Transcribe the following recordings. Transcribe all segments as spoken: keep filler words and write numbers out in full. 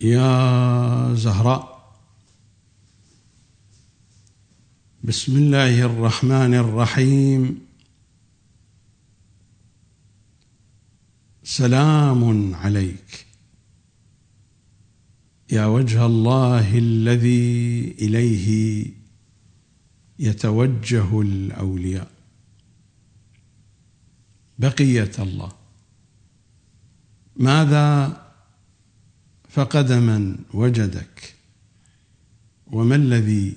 يا زهراء، بسم الله الرحمن الرحيم. سلام عليك يا وجه الله الذي إليه يتوجه الأولياء. بقية الله، ماذا فقد من وجدك، وما الذي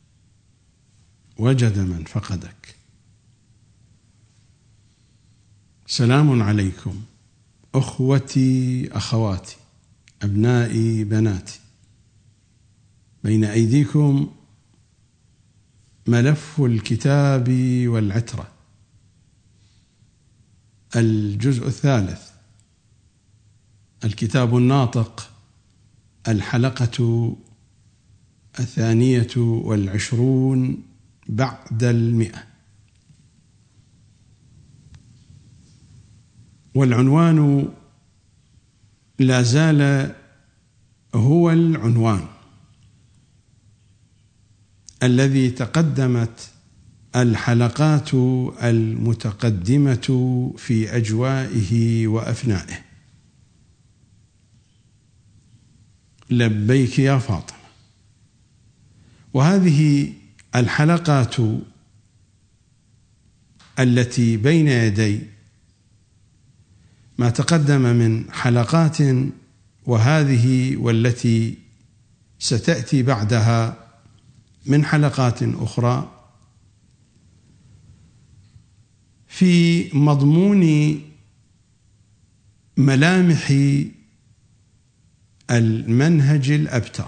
وجد من فقدك؟ سلام عليكم أخوتي أخواتي أبنائي بناتي. بين أيديكم ملف الكتاب والعترة، الجزء الثالث، الكتاب الناطق، الحلقة الثانية والعشرون بعد المئة، والعنوان لا زال هو العنوان الذي تقدمت الحلقات المتقدمة في أجوائه وأفنائه. لبيك يا فاطمة. وهذه الحلقات التي بين يدي ما تقدم من حلقات، وهذه والتي ستأتي بعدها من حلقات أخرى، في مضمون ملامح المنهج الأبتر.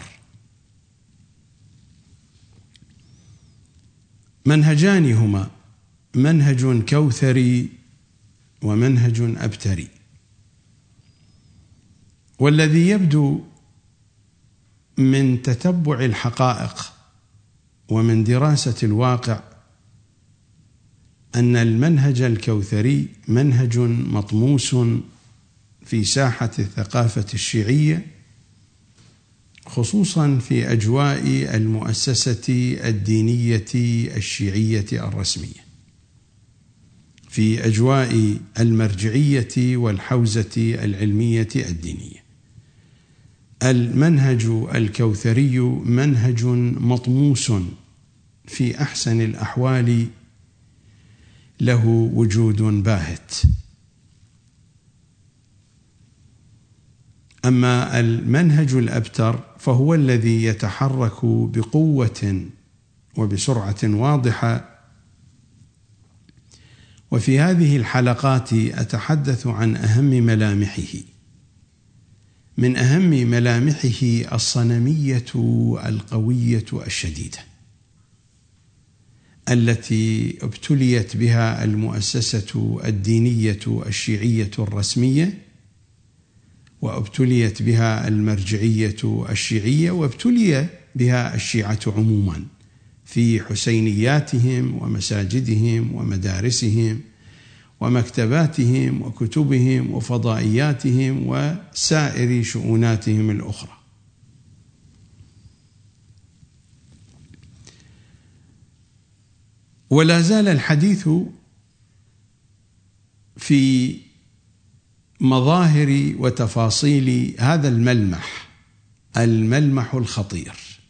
منهجان هما، منهج كوثري ومنهج أبتري. والذي يبدو من تتبع الحقائق ومن دراسة الواقع أن المنهج الكوثري منهج مطموس في ساحة الثقافة الشيعية، خصوصا في أجواء المؤسسة الدينية الشيعية الرسمية، في أجواء المرجعية والحوزة العلمية الدينية. المنهج الكوثري منهج مطموس في أحسن الأحوال، له وجود باهت. أما المنهج الأبتر فهو الذي يتحرك بقوة وبسرعة واضحة. وفي هذه الحلقات أتحدث عن أهم ملامحه. من أهم ملامحه الصنمية القوية الشديدة التي ابتليت بها المؤسسة الدينية الشيعية الرسمية، وابتليت بها المرجعية الشيعية، وابتلي بها الشيعة عموما في حسينياتهم ومساجدهم ومدارسهم ومكتباتهم وكتبهم وفضائياتهم وسائر شؤوناتهم الأخرى. ولا زال الحديث في مظاهر وتفاصيل هذا الملمح، الملمح الخطير،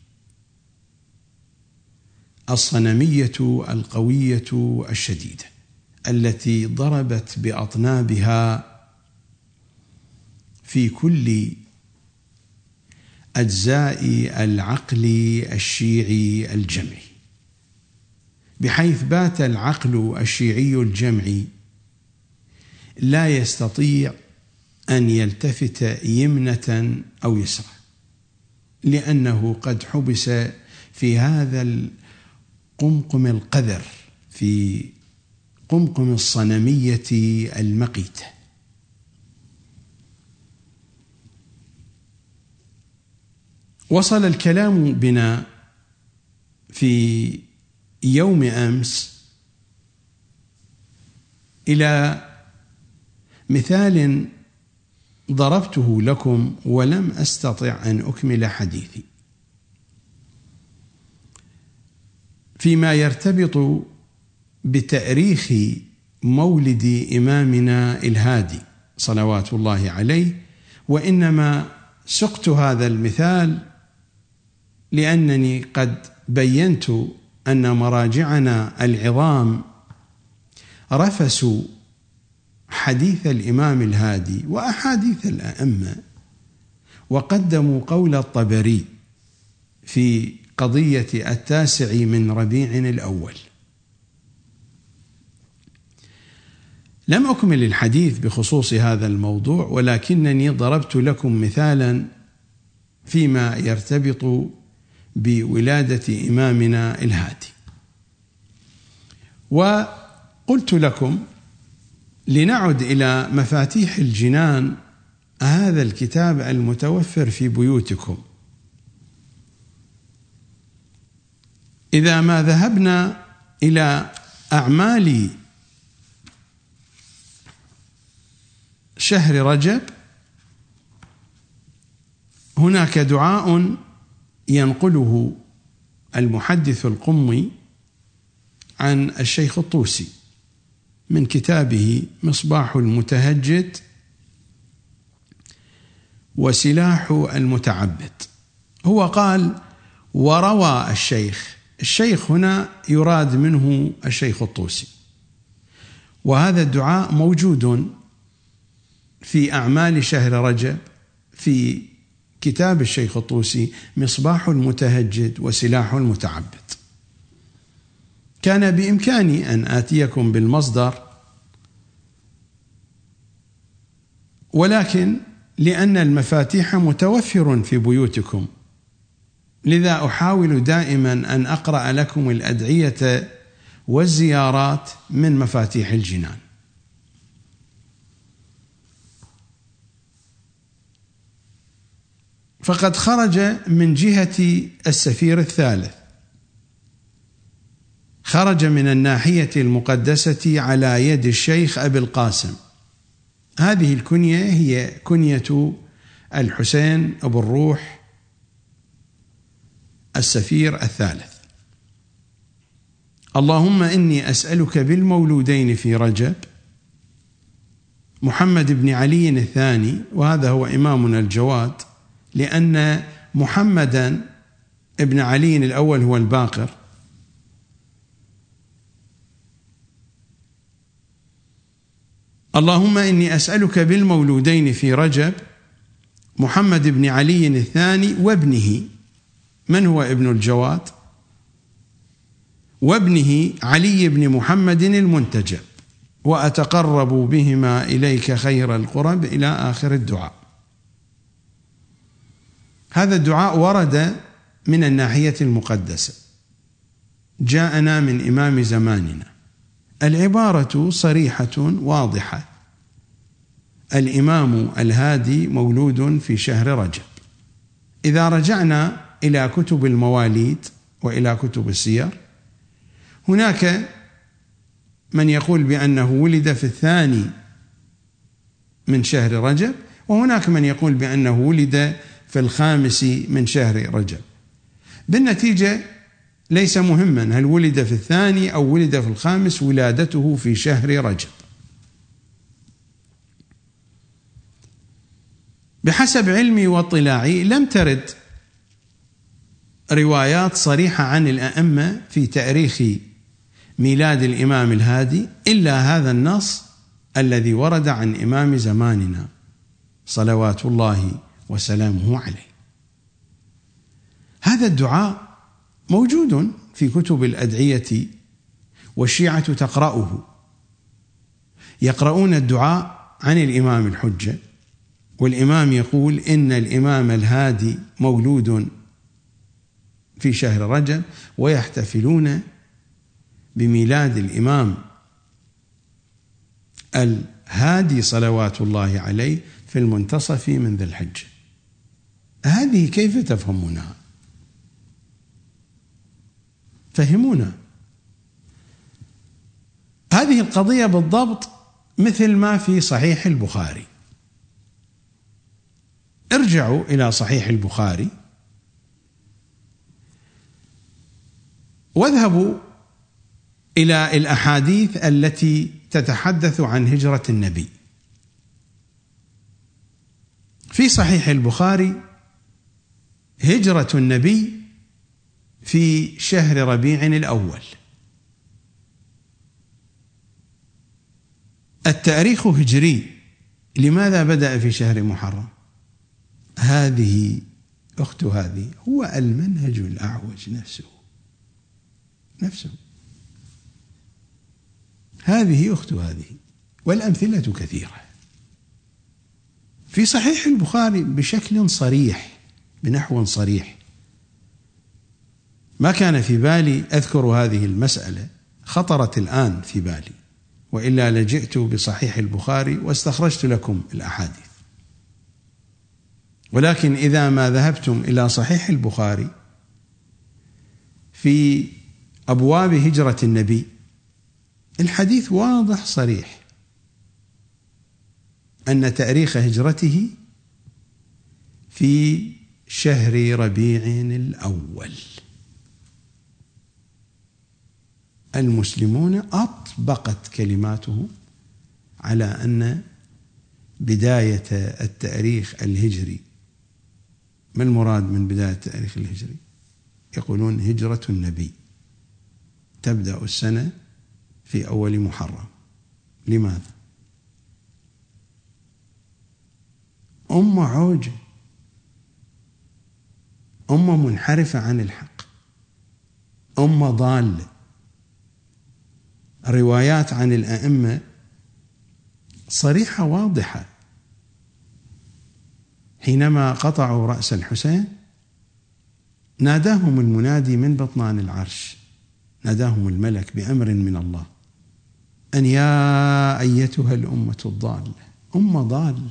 الصنمية القوية الشديدة التي ضربت بأطنابها في كل أجزاء العقل الشيعي الجمعي، بحيث بات العقل الشيعي الجمعي لا يستطيع أن يلتفت يمنة أو يسرى، لأنه قد حبس في هذا القمقم القذر، في قمقم الصنمية المقيتة. وصل الكلام بنا في يوم أمس إلى مثال ضربته لكم ولم أستطع أن أكمل حديثي. فيما يرتبط بتأريخ مولد إمامنا الهادي صلوات الله عليه، وإنما سقت هذا المثال لأنني قد بينت أن مراجعنا العظام رفسوا حديث الإمام الهادي وأحاديث الأئمة، وقدموا قول الطبري في قضية التاسع من ربيع الأول. لم أكمل الحديث بخصوص هذا الموضوع، ولكنني ضربت لكم مثالا فيما يرتبط بولادة إمامنا الهادي، وقلت لكم لنعد إلى مفاتيح الجنان، هذا الكتاب المتوفر في بيوتكم. إذا ما ذهبنا إلى أعمال شهر رجب، هناك دعاء ينقله المحدث القمي عن الشيخ الطوسي من كتابه مصباح المتهجد وسلاح المتعبد. هو قال: وروى الشيخ، الشيخ هنا يراد منه الشيخ الطوسي، وهذا الدعاء موجود في أعمال شهر رجب في كتاب الشيخ الطوسي مصباح المتهجد وسلاح المتعبد. كان بإمكاني أن آتيكم بالمصدر، ولكن لأن المفاتيح متوفر في بيوتكم، لذا أحاول دائما أن أقرأ لكم الأدعية والزيارات من مفاتيح الجنان. فقد خرج من جهة السفير الثالث، خرج من الناحية المقدسة على يد الشيخ أبي القاسم. هذه الكنية هي كنية الحسين أبو الروح السفير الثالث. اللهم إني أسألك بالمولودين في رجب محمد بن علي الثاني، وهذا هو إمامنا الجواد، لأن محمدا ابن علي الأول هو الباقر، اللهم إني أسألك بالمولودين في رجب محمد بن علي الثاني وابنه، من هو ابن الجواد؟ وابنه علي بن محمد المنتجب، وأتقرب بهما إليك خير القرب، إلى آخر الدعاء. هذا الدعاء ورد من الناحية المقدسة، جاءنا من إمام زماننا. العبارة صريحة واضحة: الإمام الهادي مولود في شهر رجب. إذا رجعنا إلى كتب المواليد وإلى كتب السير، هناك من يقول بأنه ولد في الثاني من شهر رجب، وهناك من يقول بأنه ولد في الخامس من شهر رجب. بالنتيجة ليس مهما هل ولد في الثاني أو ولد في الخامس، ولادته في شهر رجب. بحسب علمي واطلاعي لم ترد روايات صريحة عن الأئمة في تاريخ ميلاد الإمام الهادي إلا هذا النص الذي ورد عن إمام زماننا صلوات الله وسلامه عليه. هذا الدعاء موجود في كتب الأدعية، والشيعة تقرأه، يقرؤون الدعاء عن الإمام الحجة، والإمام يقول إن الإمام الهادي مولود في شهر رجب، ويحتفلون بميلاد الإمام الهادي صلوات الله عليه في المنتصف من ذي الحجة. هذه كيف تفهمونها؟ فهمونا. هذه القضية بالضبط مثل ما في صحيح البخاري. ارجعوا إلى صحيح البخاري واذهبوا إلى الأحاديث التي تتحدث عن هجرة النبي. في صحيح البخاري هجرة النبي في شهر ربيع الأول. التاريخ هجري، لماذا بدأ في شهر محرم؟ هذه أخت هذه هو المنهج الأعوج نفسه نفسه هذه أخت هذه، والأمثلة كثيرة. في صحيح البخاري بشكل صريح، بنحو صريح. ما كان في بالي أذكر هذه المسألة، خطرت الآن في بالي، وإلا لجئت بصحيح البخاري واستخرجت لكم الأحاديث. ولكن إذا ما ذهبتم إلى صحيح البخاري في أبواب هجرة النبي، الحديث واضح صريح أن تاريخ هجرته في شهر ربيع الأول. المسلمون أطبقت كلماته على أن بداية التاريخ الهجري، ما المراد من بداية التاريخ الهجري؟ يقولون هجرة النبي تبدأ السنة في أول محرم. لماذا؟ أمة عوجة، أمة منحرفة عن الحق، أمة ضالة. روايات عن الأئمة صريحة واضحة. حينما قطعوا رأس الحسين ناداهم المنادي من بطنان العرش، ناداهم الملك بأمر من الله أن يا أيتها الأمة الضالة. أمة ضالة،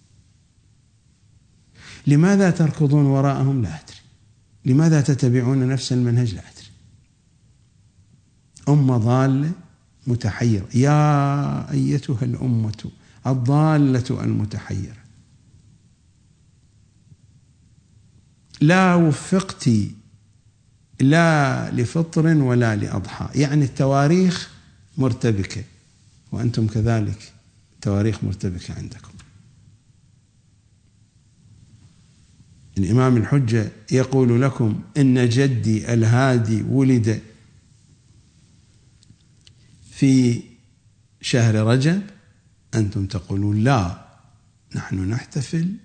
لماذا تركضون وراءهم؟ لا أدري. لماذا تتبعون نفس المنهج؟ لا أدري. أمة ضالة متحيرة، يا أيتها الأمة الضالة المتحيرة. لا وفقت لا لفطر ولا لأضحى، يعني التواريخ مرتبكة، وأنتم كذلك تواريخ مرتبكة عندكم. الإمام الحجة يقول لكم إن جدي الهادي ولد في شهر رجب، أنتم تقولون لا، نحن نحتفل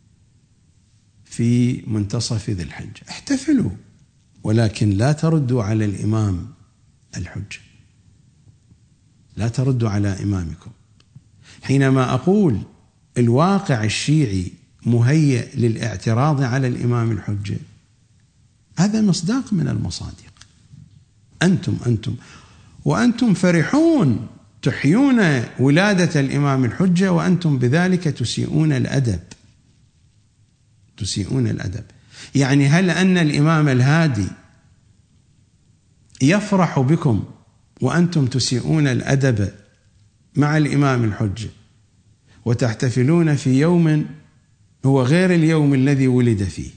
في منتصف ذي الحجة. احتفلوا، ولكن لا تردوا على الإمام الحجة، لا تردوا على إمامكم. حينما أقول الواقع الشيعي مهيئ للاعتراض على الإمام الحجة، هذا مصداق من المصادق. أنتم أنتم وأنتم فرحون تحيون ولادة الإمام الحجة، وأنتم بذلك تسيئون الأدب، تسيئون الأدب. يعني هل أن الإمام الهادي يفرح بكم وأنتم تسيئون الأدب مع الإمام الحجة وتحتفلون في يوم هو غير اليوم الذي ولد فيه؟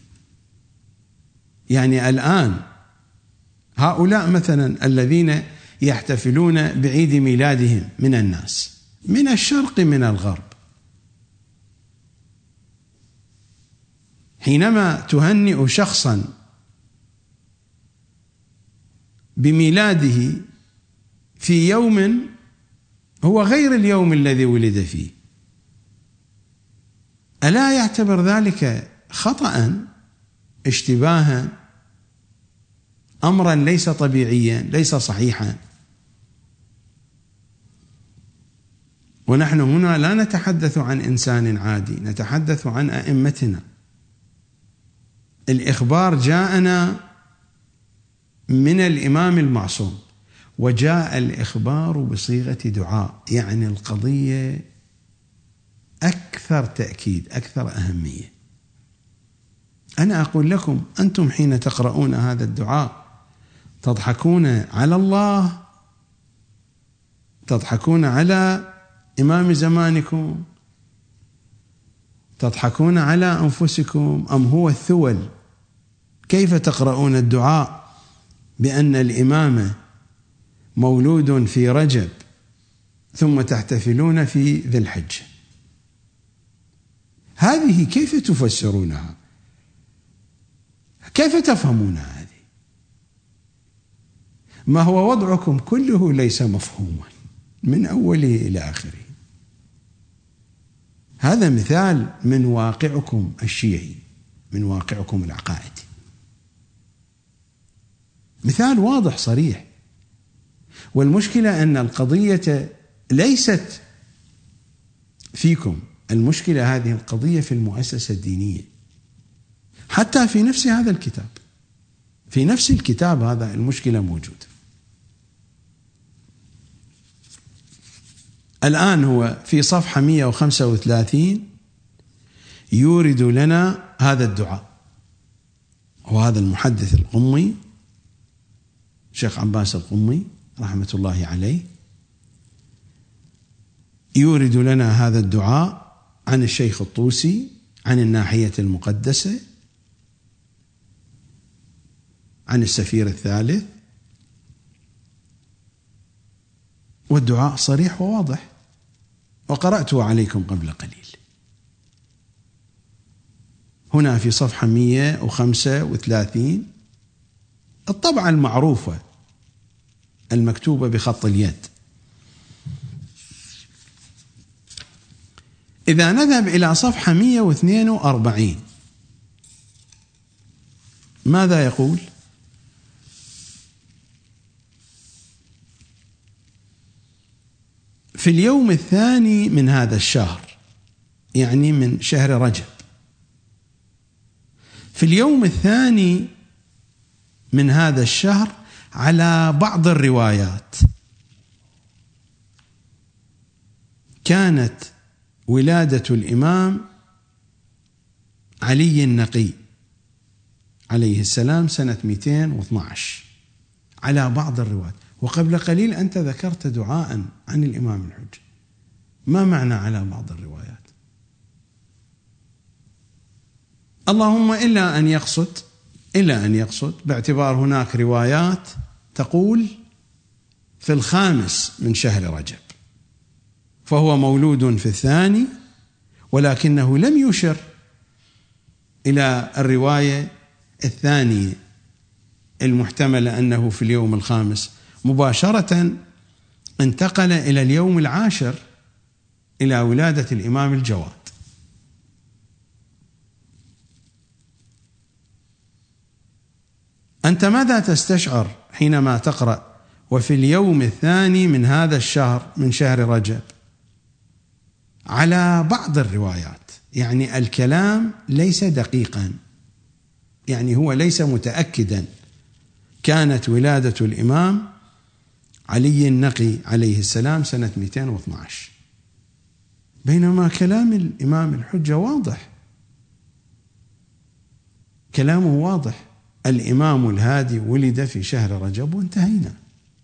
يعني الآن هؤلاء مثلا الذين يحتفلون بعيد ميلادهم من الناس، من الشرق من الغرب، حينما تهنئ شخصا بميلاده في يوم هو غير اليوم الذي ولد فيه، ألا يعتبر ذلك خطأ، اشتباها، أمرا ليس طبيعيا، ليس صحيحا؟ ونحن هنا لا نتحدث عن إنسان عادي، نتحدث عن أئمتنا. الإخبار جاءنا من الإمام المعصوم، وجاء الإخبار بصيغة دعاء، يعني القضية أكثر تأكيد، أكثر أهمية. أنا أقول لكم أنتم حين تقرؤون هذا الدعاء تضحكون على الله، تضحكون على إمام زمانكم، تضحكون على أنفسكم أم هو الثول؟ كيف تقرؤون الدعاء بأن الإمامة مولود في رجب ثم تحتفلون في ذي الحجة؟ هذه كيف تفسرونها؟ كيف تفهمونها هذه؟ ما هو وضعكم كله ليس مفهوما من أوله إلى آخره. هذا مثال من واقعكم الشيعي، من واقعكم العقائدي، مثال واضح صريح. والمشكلة أن القضية ليست فيكم، المشكلة هذه القضية في المؤسسة الدينية، حتى في نفس هذا الكتاب، في نفس الكتاب هذا المشكلة موجودة. الآن هو في صفحة مئة وخمسة وثلاثين يورد لنا هذا الدعاء، وهذا المحدث القمي شيخ عباس القمي رحمة الله عليه يورد لنا هذا الدعاء عن الشيخ الطوسي عن الناحية المقدسة، عن السفير الثالث، والدعاء صريح وواضح، وقرأته عليكم قبل قليل. هنا في صفحة مئة وخمسة وثلاثين الطبعة المعروفة المكتوبة بخط اليد. إذا نذهب إلى صفحة مئة واثنين وأربعين ماذا يقول؟ في اليوم الثاني من هذا الشهر، يعني من شهر رجب، في اليوم الثاني من هذا الشهر على بعض الروايات كانت ولادة الإمام علي النقي عليه السلام سنة مئتين واثني عشر على بعض الروايات. وقبل قليل أنت ذكرت دعاء عن الإمام الحجة، ما معنى على بعض الروايات؟ اللهم إلا أن يقصد إلا أن يقصد باعتبار هناك روايات تقول في الخامس من شهر رجب، فهو مولود في الثاني، ولكنه لم يشر إلى الرواية الثانية المحتملة أنه في اليوم الخامس، مباشرة انتقل إلى اليوم العاشر إلى ولادة الإمام الجواد. أنت ماذا تستشعر حينما تقرأ وفي اليوم الثاني من هذا الشهر من شهر رجب على بعض الروايات؟ يعني الكلام ليس دقيقا، يعني هو ليس متأكدا كانت ولادة الإمام علي النقي عليه السلام سنة مئتين واثني عشر، بينما كلام الإمام الحجة واضح، كلامه واضح، الإمام الهادي ولد في شهر رجب وانتهينا.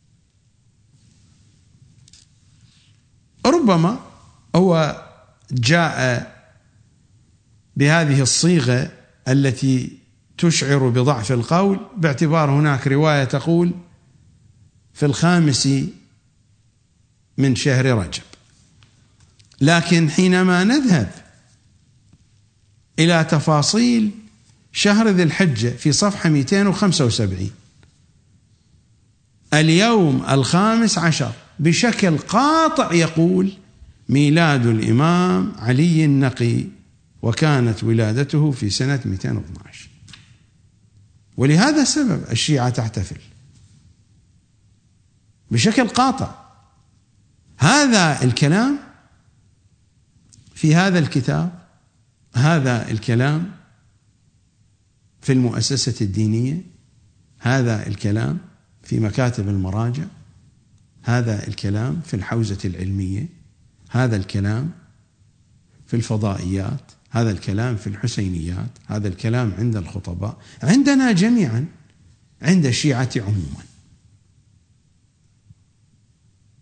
ربما هو جاء بهذه الصيغة التي تشعر بضعف القول باعتبار هناك رواية تقول في الخامس من شهر رجب، لكن حينما نذهب إلى تفاصيل شهر ذي الحجة في صفحة مئتين وخمسة وسبعين اليوم الخامس عشر بشكل قاطع يقول ميلاد الإمام علي النقي وكانت ولادته في سنة مئتين واثني عشر. ولهذا السبب الشيعة تحتفل بشكل قاطع. هذا الكلام في هذا الكتاب، هذا الكلام في المؤسسة الدينية، هذا الكلام في مكاتب المراجع، هذا الكلام في الحوزة العلمية، هذا الكلام في الفضائيات، هذا الكلام في الحسينيات، هذا الكلام عند الخطباء، عندنا جميعا، عند الشيعة عموما.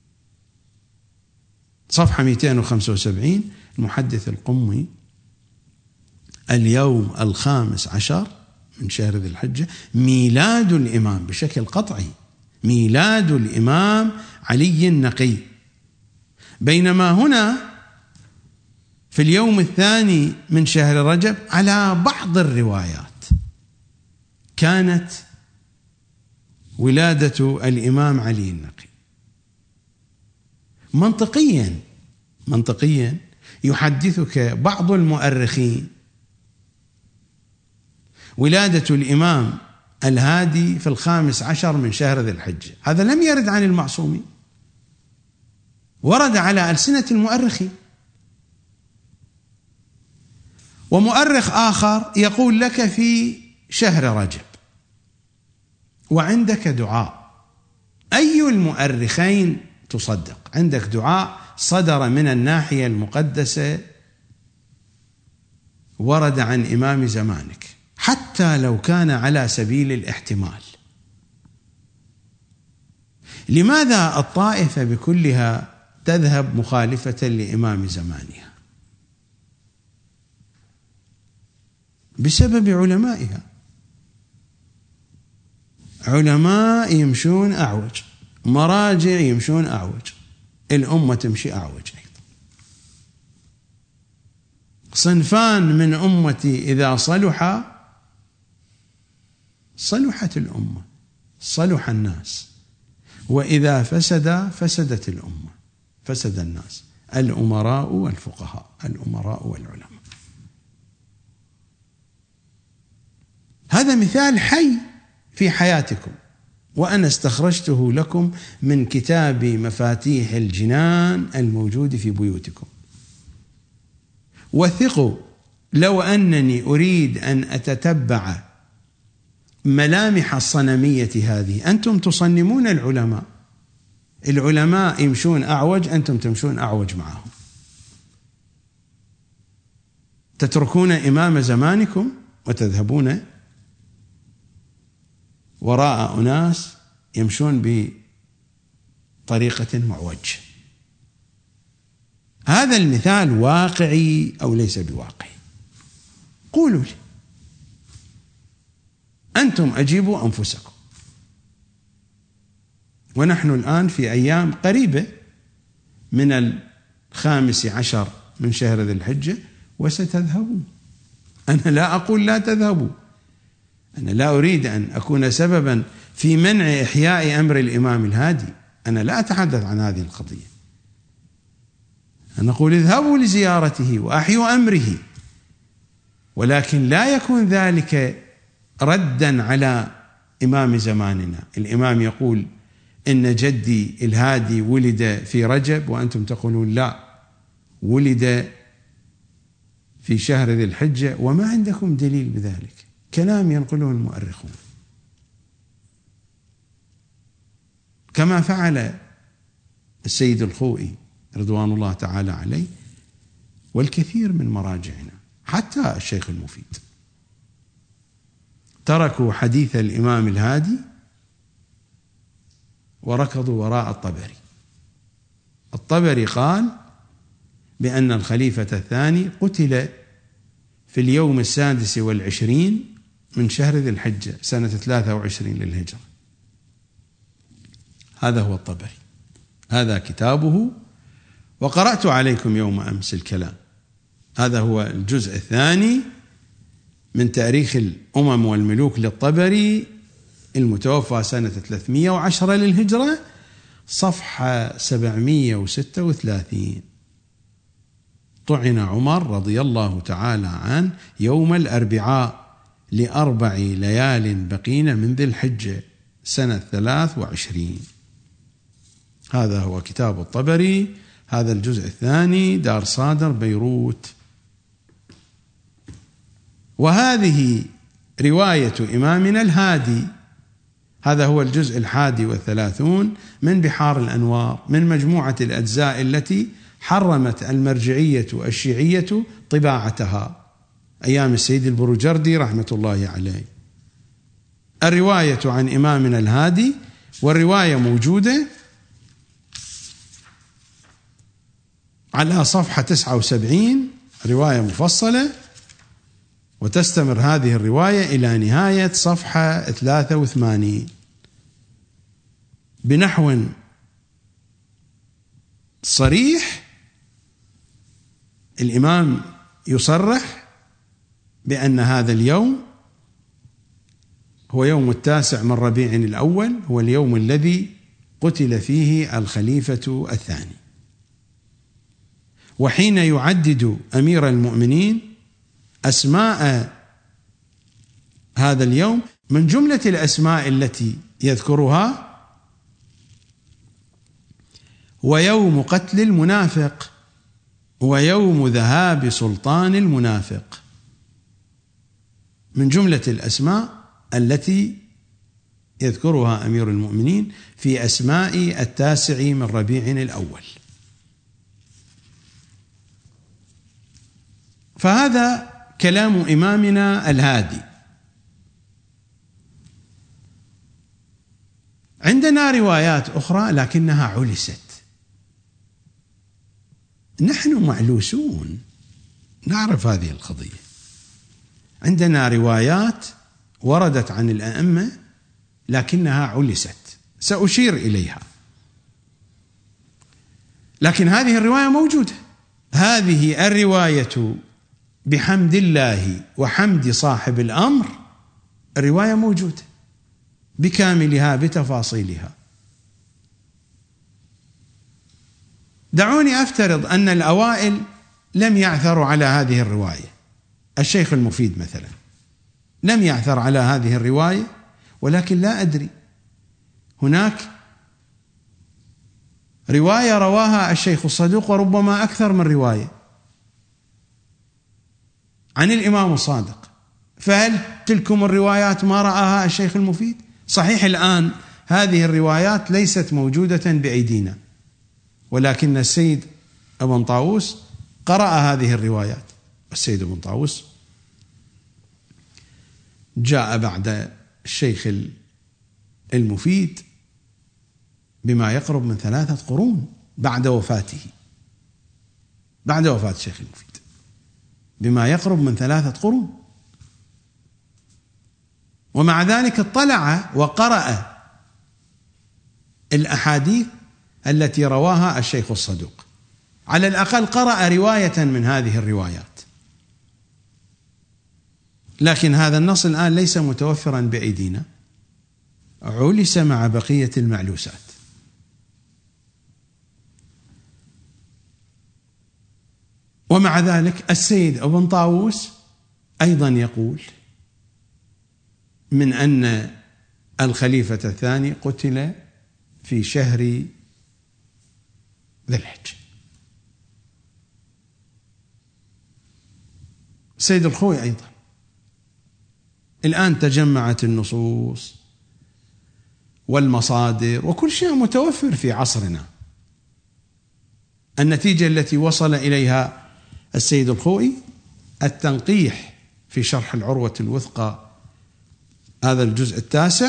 صفحة مئتين وخمسة وسبعين المحدث القمي اليوم الخامس عشر من شهر ذي الحجة ميلاد الإمام بشكل قطعي، ميلاد الإمام علي النقي. بينما هنا في اليوم الثاني من شهر رجب على بعض الروايات كانت ولادة الإمام علي النقي. منطقيا منطقيا يحدثك بعض المؤرخين ولادة الإمام الهادي في الخامس عشر من شهر ذي الحجة، هذا لم يرد عن المعصومين، ورد على ألسنة المؤرخين. ومؤرخ آخر يقول لك في شهر رجب وعندك دعاء، أي المؤرخين تصدق؟ عندك دعاء صدر من الناحية المقدسة ورد عن إمام زمانك، حتى لو كان على سبيل الاحتمال. لماذا الطائفة بكلها تذهب مخالفة لإمام زمانها؟ بسبب علمائها، علماء يمشون أعوج، مراجع يمشون أعوج، الأمة تمشي أعوج أيضا. صنفان من أمتي إذا صلح صلحت الأمة، صلح الناس، وإذا فسد فسدت الأمة، فسد الناس، الأمراء والفقهاء، الأمراء والعلماء. هذا مثال حي في حياتكم، وأنا استخرجته لكم من كتاب مفاتيح الجنان الموجود في بيوتكم. وثقوا لو أنني أريد أن أتتبع ملامح الصنمية هذه، أنتم تصنمون العلماء، العلماء يمشون أعوج، أنتم تمشون أعوج معهم، تتركون إمام زمانكم وتذهبون وراء أناس يمشون بطريقة معوجة. هذا المثال واقعي أو ليس بواقعي؟ قولوا لي أنتم، أجيبوا أنفسكم. ونحن الآن في أيام قريبة من الخامس عشر من شهر ذي الحجة وستذهبون. أنا لا أقول لا تذهبوا، أنا لا أريد أن أكون سببا في منع إحياء أمر الإمام الهادي، أنا لا أتحدث عن هذه القضية، أنا أقول اذهبوا لزيارته وأحيوا أمره، ولكن لا يكون ذلك ردا على إمام زماننا. الإمام يقول إن جدي الهادي ولد في رجب، وأنتم تقولون لا، ولد في شهر ذي الحجة، وما عندكم دليل بذلك، كلام ينقله المؤرخون كما فعل السيد الخوئي رضوان الله تعالى عليه والكثير من مراجعنا، حتى الشيخ المفيد، تركوا حديث الإمام الهادي وركضوا وراء الطبري. الطبري قال بأن الخليفة الثاني قتل في اليوم السادس والعشرين من شهر ذي الحجة سنة ثلاثة وعشرين للهجرة. هذا هو الطبري، هذا كتابه، وقرأت عليكم يوم أمس الكلام. هذا هو الجزء الثاني من تاريخ الأمم والملوك للطبري المتوفى سنة ثلاثمائة وعشرة للهجرة، صفحة سبعمائة وستة وثلاثين. طعن عمر رضي الله تعالى عنه يوم الأربعاء لأربع ليال بقين من ذي الحجة سنة ثلاث وعشرين. هذا هو كتاب الطبري، هذا الجزء الثاني، دار صادر بيروت. وهذه رواية إمامنا الهادي، هذا هو الجزء الحادي والثلاثون من بحار الأنوار، من مجموعة الأجزاء التي حرمت المرجعية الشيعية طباعتها أيام السيد البروجردي رحمة الله عليه. الرواية عن إمامنا الهادي، والرواية موجودة على صفحة تسعة وسبعين، رواية مفصلة وتستمر هذه الرواية إلى نهاية صفحة ثلاثة وثمانين بنحو صريح. الإمام يصرح بأن هذا اليوم هو يوم التاسع من ربيع الأول، هو اليوم الذي قتل فيه الخليفة الثاني. وحين يعدد أمير المؤمنين أسماء هذا اليوم، من جملة الأسماء التي يذكرها ويوم قتل المنافق ويوم ذهاب سلطان المنافق، من جملة الأسماء التي يذكرها أمير المؤمنين في أسماء التاسع من ربيع الأول. فهذا كلام إمامنا الهادي. عندنا روايات أخرى لكنها علست. نحن معلوسون نعرف هذه القضية. عندنا روايات وردت عن الأئمة لكنها علست، سأشير إليها. لكن هذه الرواية موجودة. هذه الرواية بحمد الله وحمد صاحب الأمر الرواية موجودة بكاملها بتفاصيلها. دعوني أفترض أن الأوائل لم يعثروا على هذه الرواية. الشيخ المفيد مثلا لم يعثر على هذه الرواية، ولكن لا أدري، هناك رواية رواها الشيخ الصدوق وربما أكثر من رواية عن الإمام الصادق، فهل تلكم الروايات ما رآها الشيخ المفيد؟ صحيح الآن هذه الروايات ليست موجودة بأيدينا، ولكن السيد ابن طاووس قرأ هذه الروايات. السيد ابن طاووس جاء بعد الشيخ المفيد بما يقرب من ثلاثة قرون بعد وفاته، بعد وفاة الشيخ المفيد بما يقرب من ثلاثة قرون، ومع ذلك اطلع وقرأ الأحاديث التي رواها الشيخ الصدوق، على الأقل قرأ رواية من هذه الروايات. لكن هذا النص الآن ليس متوفرا بأيدينا، علس مع بقية المعلوسات. ومع ذلك السيد ابن طاووس أيضا يقول من أن الخليفة الثاني قتل في شهر ذي الحجة. السيد الخوي أيضا. الآن تجمعت النصوص والمصادر وكل شيء متوفر في عصرنا. النتيجة التي وصل إليها السيد الخوئي التنقيح في شرح العروة الوثقى، هذا الجزء التاسع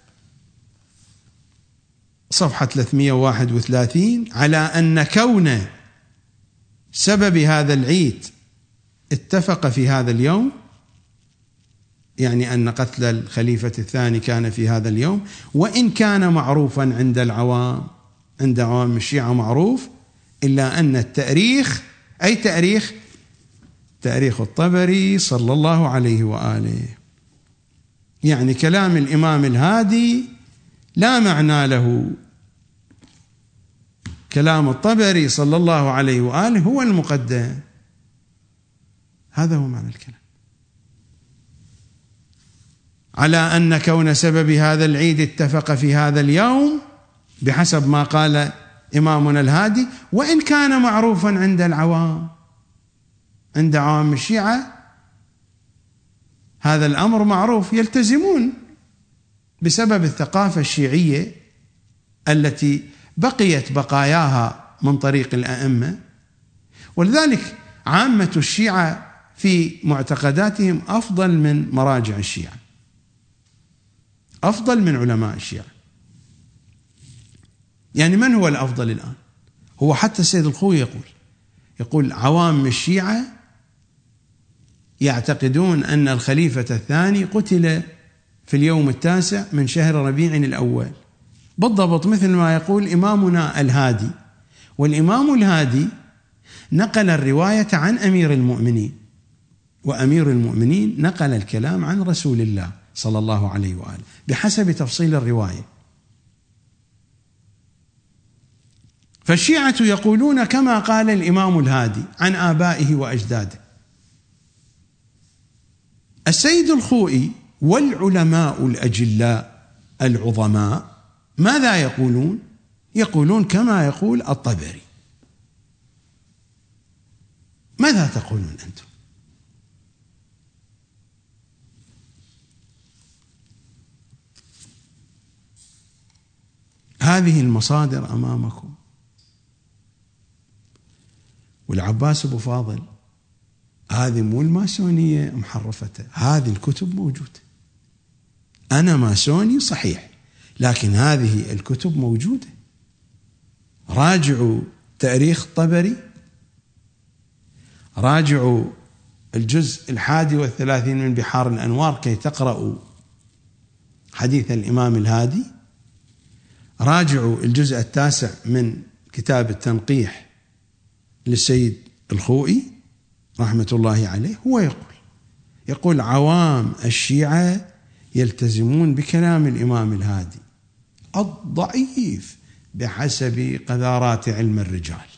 صفحة ثلاثمئة وواحد وثلاثين، على أن كون سبب هذا العيد اتفق في هذا اليوم، يعني أن قتل الخليفة الثاني كان في هذا اليوم، وإن كان معروفا عند العوام، عند عوام الشيعة معروف، إلا أن التاريخ أي تاريخ تاريخ الطبري صلى الله عليه وآله، يعني كلام الإمام الهادي لا معنى له، كلام الطبري صلى الله عليه وآله هو المقدم. هذا هو معنى الكلام، على أن كون سبب هذا العيد اتفق في هذا اليوم بحسب ما قال إمامنا الهادي، وإن كان معروفا عند العوام، عند عوام الشيعة هذا الأمر معروف، يلتزمون بسبب الثقافة الشيعية التي بقيت بقاياها من طريق الأئمة. ولذلك عامة الشيعة في معتقداتهم أفضل من مراجع الشيعة، أفضل من علماء الشيعة. يعني من هو الأفضل الآن؟ هو حتى السيد الخوي يقول يقول عوام الشيعة يعتقدون أن الخليفة الثاني قتل في اليوم التاسع من شهر ربيع الأول بالضبط مثل ما يقول إمامنا الهادي. والإمام الهادي نقل الرواية عن أمير المؤمنين، وأمير المؤمنين نقل الكلام عن رسول الله صلى الله عليه وآله بحسب تفصيل الرواية. فالشيعة يقولون كما قال الإمام الهادي عن آبائه وأجداده. السيد الخوئي والعلماء الأجلاء العظماء ماذا يقولون؟ يقولون كما يقول الطبري. ماذا تقولون أنتم؟ هذه المصادر أمامكم. والعباس أبو فاضل هذه مو الماسونية محرفته، هذه الكتب موجودة. أنا ماسوني صحيح، لكن هذه الكتب موجودة. راجعوا تاريخ الطبري، راجعوا الجزء الحادي والثلاثين من بحار الأنوار كي تقرأوا حديث الإمام الهادي، راجعوا الجزء التاسع من كتاب التنقيح للسيد الخوئي رحمة الله عليه. هو يقول يقول عوام الشيعة يلتزمون بكلام الإمام الهادي الضعيف بحسب قذارات علم الرجال،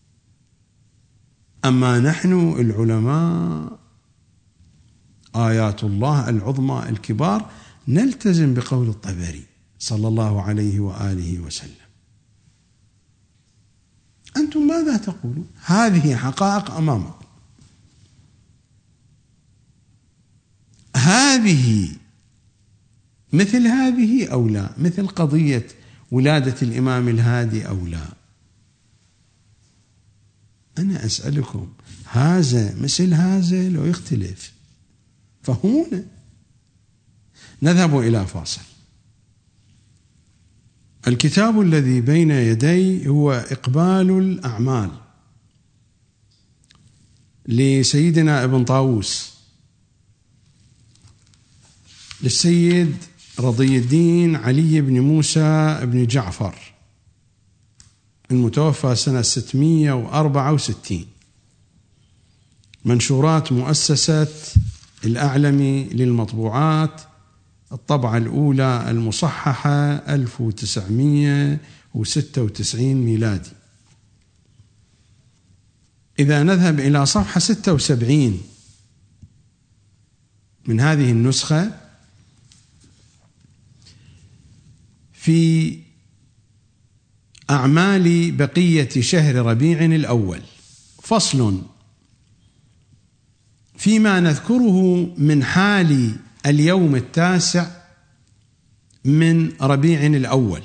أما نحن العلماء آيات الله العظمى الكبار نلتزم بقول الطبري صلى الله عليه وآله وسلم. أنتم ماذا تقولون؟ هذه حقائق أمامكم. هذه مثل هذه أو لا؟ مثل قضية ولادة الإمام الهادي أو لا؟ أنا أسألكم، هذا مثل هذا لو يختلف؟ فهمونا. نذهب إلى فاصل. الكتاب الذي بين يدي هو إقبال الأعمال لسيدنا ابن طاووس للسيد رضي الدين علي بن موسى بن جعفر المتوفى سنة ستمائة وأربعة وستين، منشورات مؤسسة الأعلمي للمطبوعات، الطبعة الأولى المصححة ألف وتسعمائة وستة وتسعين ميلادي. إذا نذهب إلى صفحة ستة وسبعين من هذه النسخة، في أعمال بقية شهر ربيع الأول فصل فيما نذكره من حال اليوم التاسع من ربيع الأول.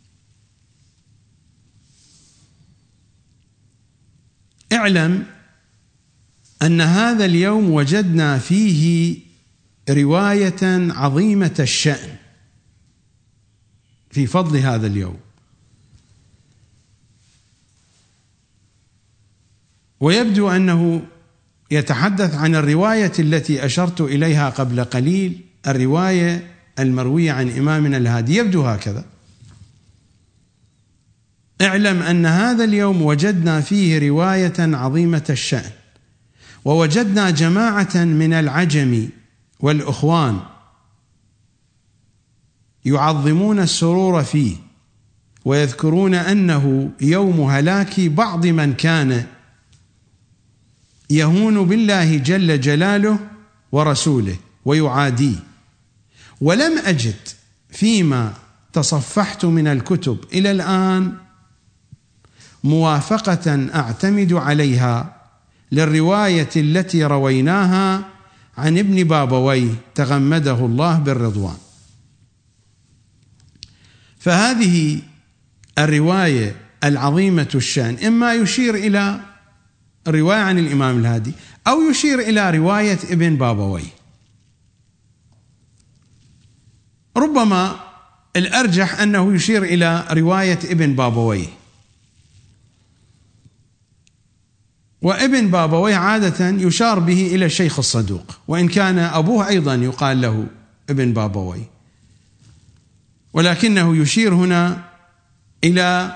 اعلم أن هذا اليوم وجدنا فيه رواية عظيمة الشأن في فضل هذا اليوم، ويبدو أنه يتحدث عن الرواية التي أشرت إليها قبل قليل، الرواية المروية عن إمامنا الهادي، يبدو هكذا. اعلم أن هذا اليوم وجدنا فيه رواية عظيمة الشأن، ووجدنا جماعة من العجم والأخوان يعظمون السرور فيه، ويذكرون أنه يوم هلاك بعض من كان يهون بالله جل جلاله ورسوله ويعاديه. ولم أجد فيما تصفحت من الكتب إلى الآن موافقة أعتمد عليها للرواية التي رويناها عن ابن بابويه تغمده الله بالرضوان. فهذه الرواية العظيمة الشأن إما يشير إلى رواية عن الإمام الهادي أو يشير إلى رواية ابن بابويه. ربما الأرجح أنه يشير إلى رواية ابن بابويه. وابن بابويه عادة يشار به إلى الشيخ الصدوق، وإن كان أبوه أيضا يقال له ابن بابويه، ولكنه يشير هنا إلى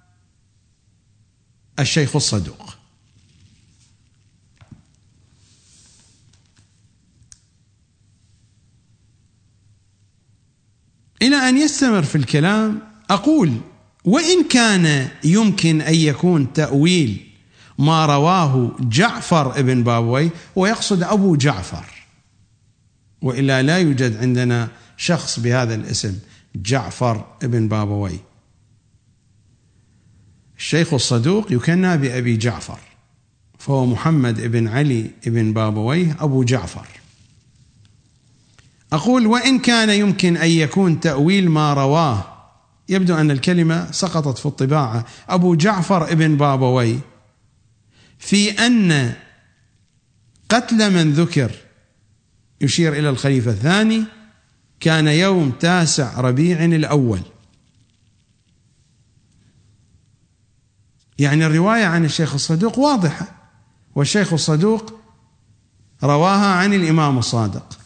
الشيخ الصدوق. إلى أن يستمر في الكلام أقول: وإن كان يمكن أن يكون تأويل ما رواه جعفر ابن بابويه، ويقصد أبو جعفر، وإلا لا يوجد عندنا شخص بهذا الاسم جعفر ابن بابويه. الشيخ الصدوق يكنى بأبي جعفر، فهو محمد ابن علي ابن بابويه أبو جعفر. أقول: وإن كان يمكن أن يكون تأويل ما رواه، يبدو أن الكلمة سقطت في الطباعة، أبو جعفر ابن بابويه، في أن قتل من ذكر، يشير إلى الخليفة الثاني، كان يوم تاسع ربيع الأول. يعني الرواية عن الشيخ الصدوق واضحة، والشيخ الصدوق رواها عن الإمام الصادق.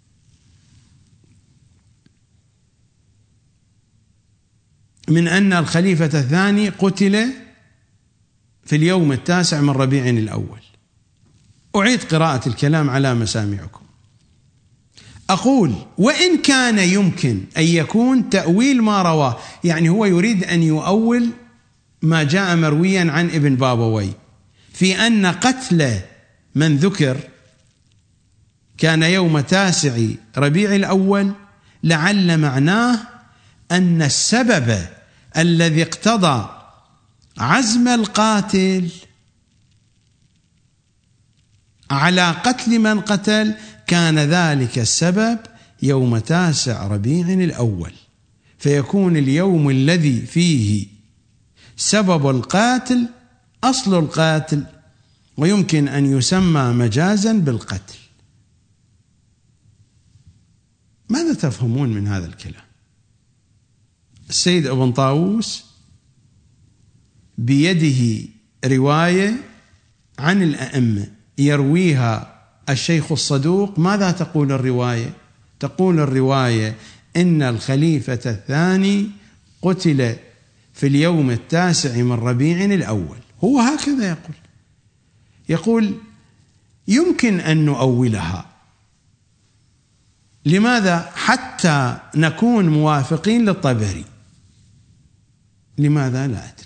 من أن الخليفة الثاني قتل في اليوم التاسع من ربيع الأول. أعيد قراءة الكلام على مسامعكم. أقول: وإن كان يمكن أن يكون تأويل ما رواه، يعني هو يريد أن يؤول ما جاء مرويا عن ابن بابويه في أن قتل من ذكر كان يوم تاسع ربيع الأول، لعل معناه أن السبب الذي اقتضى عزم القاتل على قتل من قتل كان ذلك السبب يوم تاسع ربيع الأول، فيكون اليوم الذي فيه سبب القاتل أصل القاتل، ويمكن أن يسمى مجازا بالقتل. ماذا تفهمون من هذا الكلام؟ السيد ابن طاووس بيده رواية عن الأئمة يرويها الشيخ الصدوق. ماذا تقول الرواية؟ تقول الرواية إن الخليفة الثاني قتل في اليوم التاسع من ربيع الأول. هو هكذا يقول. يقول يمكن أن نؤولها. لماذا؟ حتى نكون موافقين للطبري. لماذا؟ لا أدري.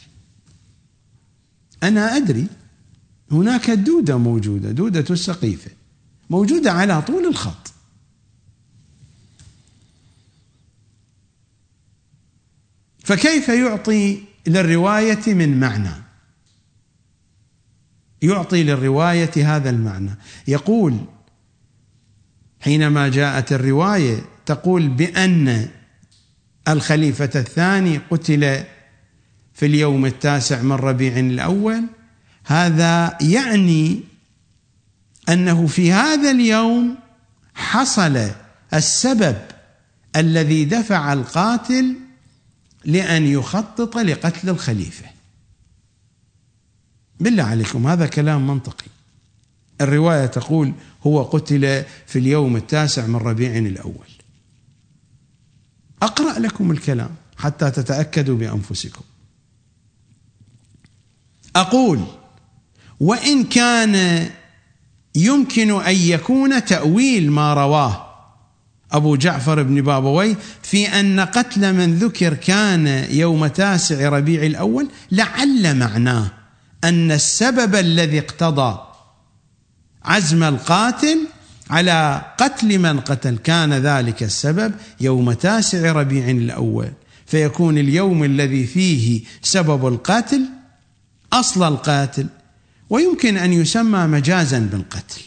أنا أدري هناك دودة موجودة، دودة السقيفة موجودة على طول الخط، فكيف يعطي للرواية من معنى؟ يعطي للرواية هذا المعنى. يقول حينما جاءت الرواية تقول بأن الخليفة الثاني قتل في اليوم التاسع من ربيع الأول، هذا يعني أنه في هذا اليوم حصل السبب الذي دفع القاتل لأن يخطط لقتل الخليفة. بالله عليكم هذا كلام منطقي؟ الرواية تقول هو قتل في اليوم التاسع من ربيع الأول. أقرأ لكم الكلام حتى تتأكدوا بأنفسكم. أقول وإن كان يمكن أن يكون تأويل ما رواه أبو جعفر بن بابويه في أن قتل من ذكر كان يوم تاسع ربيع الأول، لعل معناه أن السبب الذي اقتضى عزم القاتل على قتل من قتل كان ذلك السبب يوم تاسع ربيع الأول، فيكون اليوم الذي فيه سبب القاتل أصل القاتل، ويمكن أن يسمى مجازا بالقتل،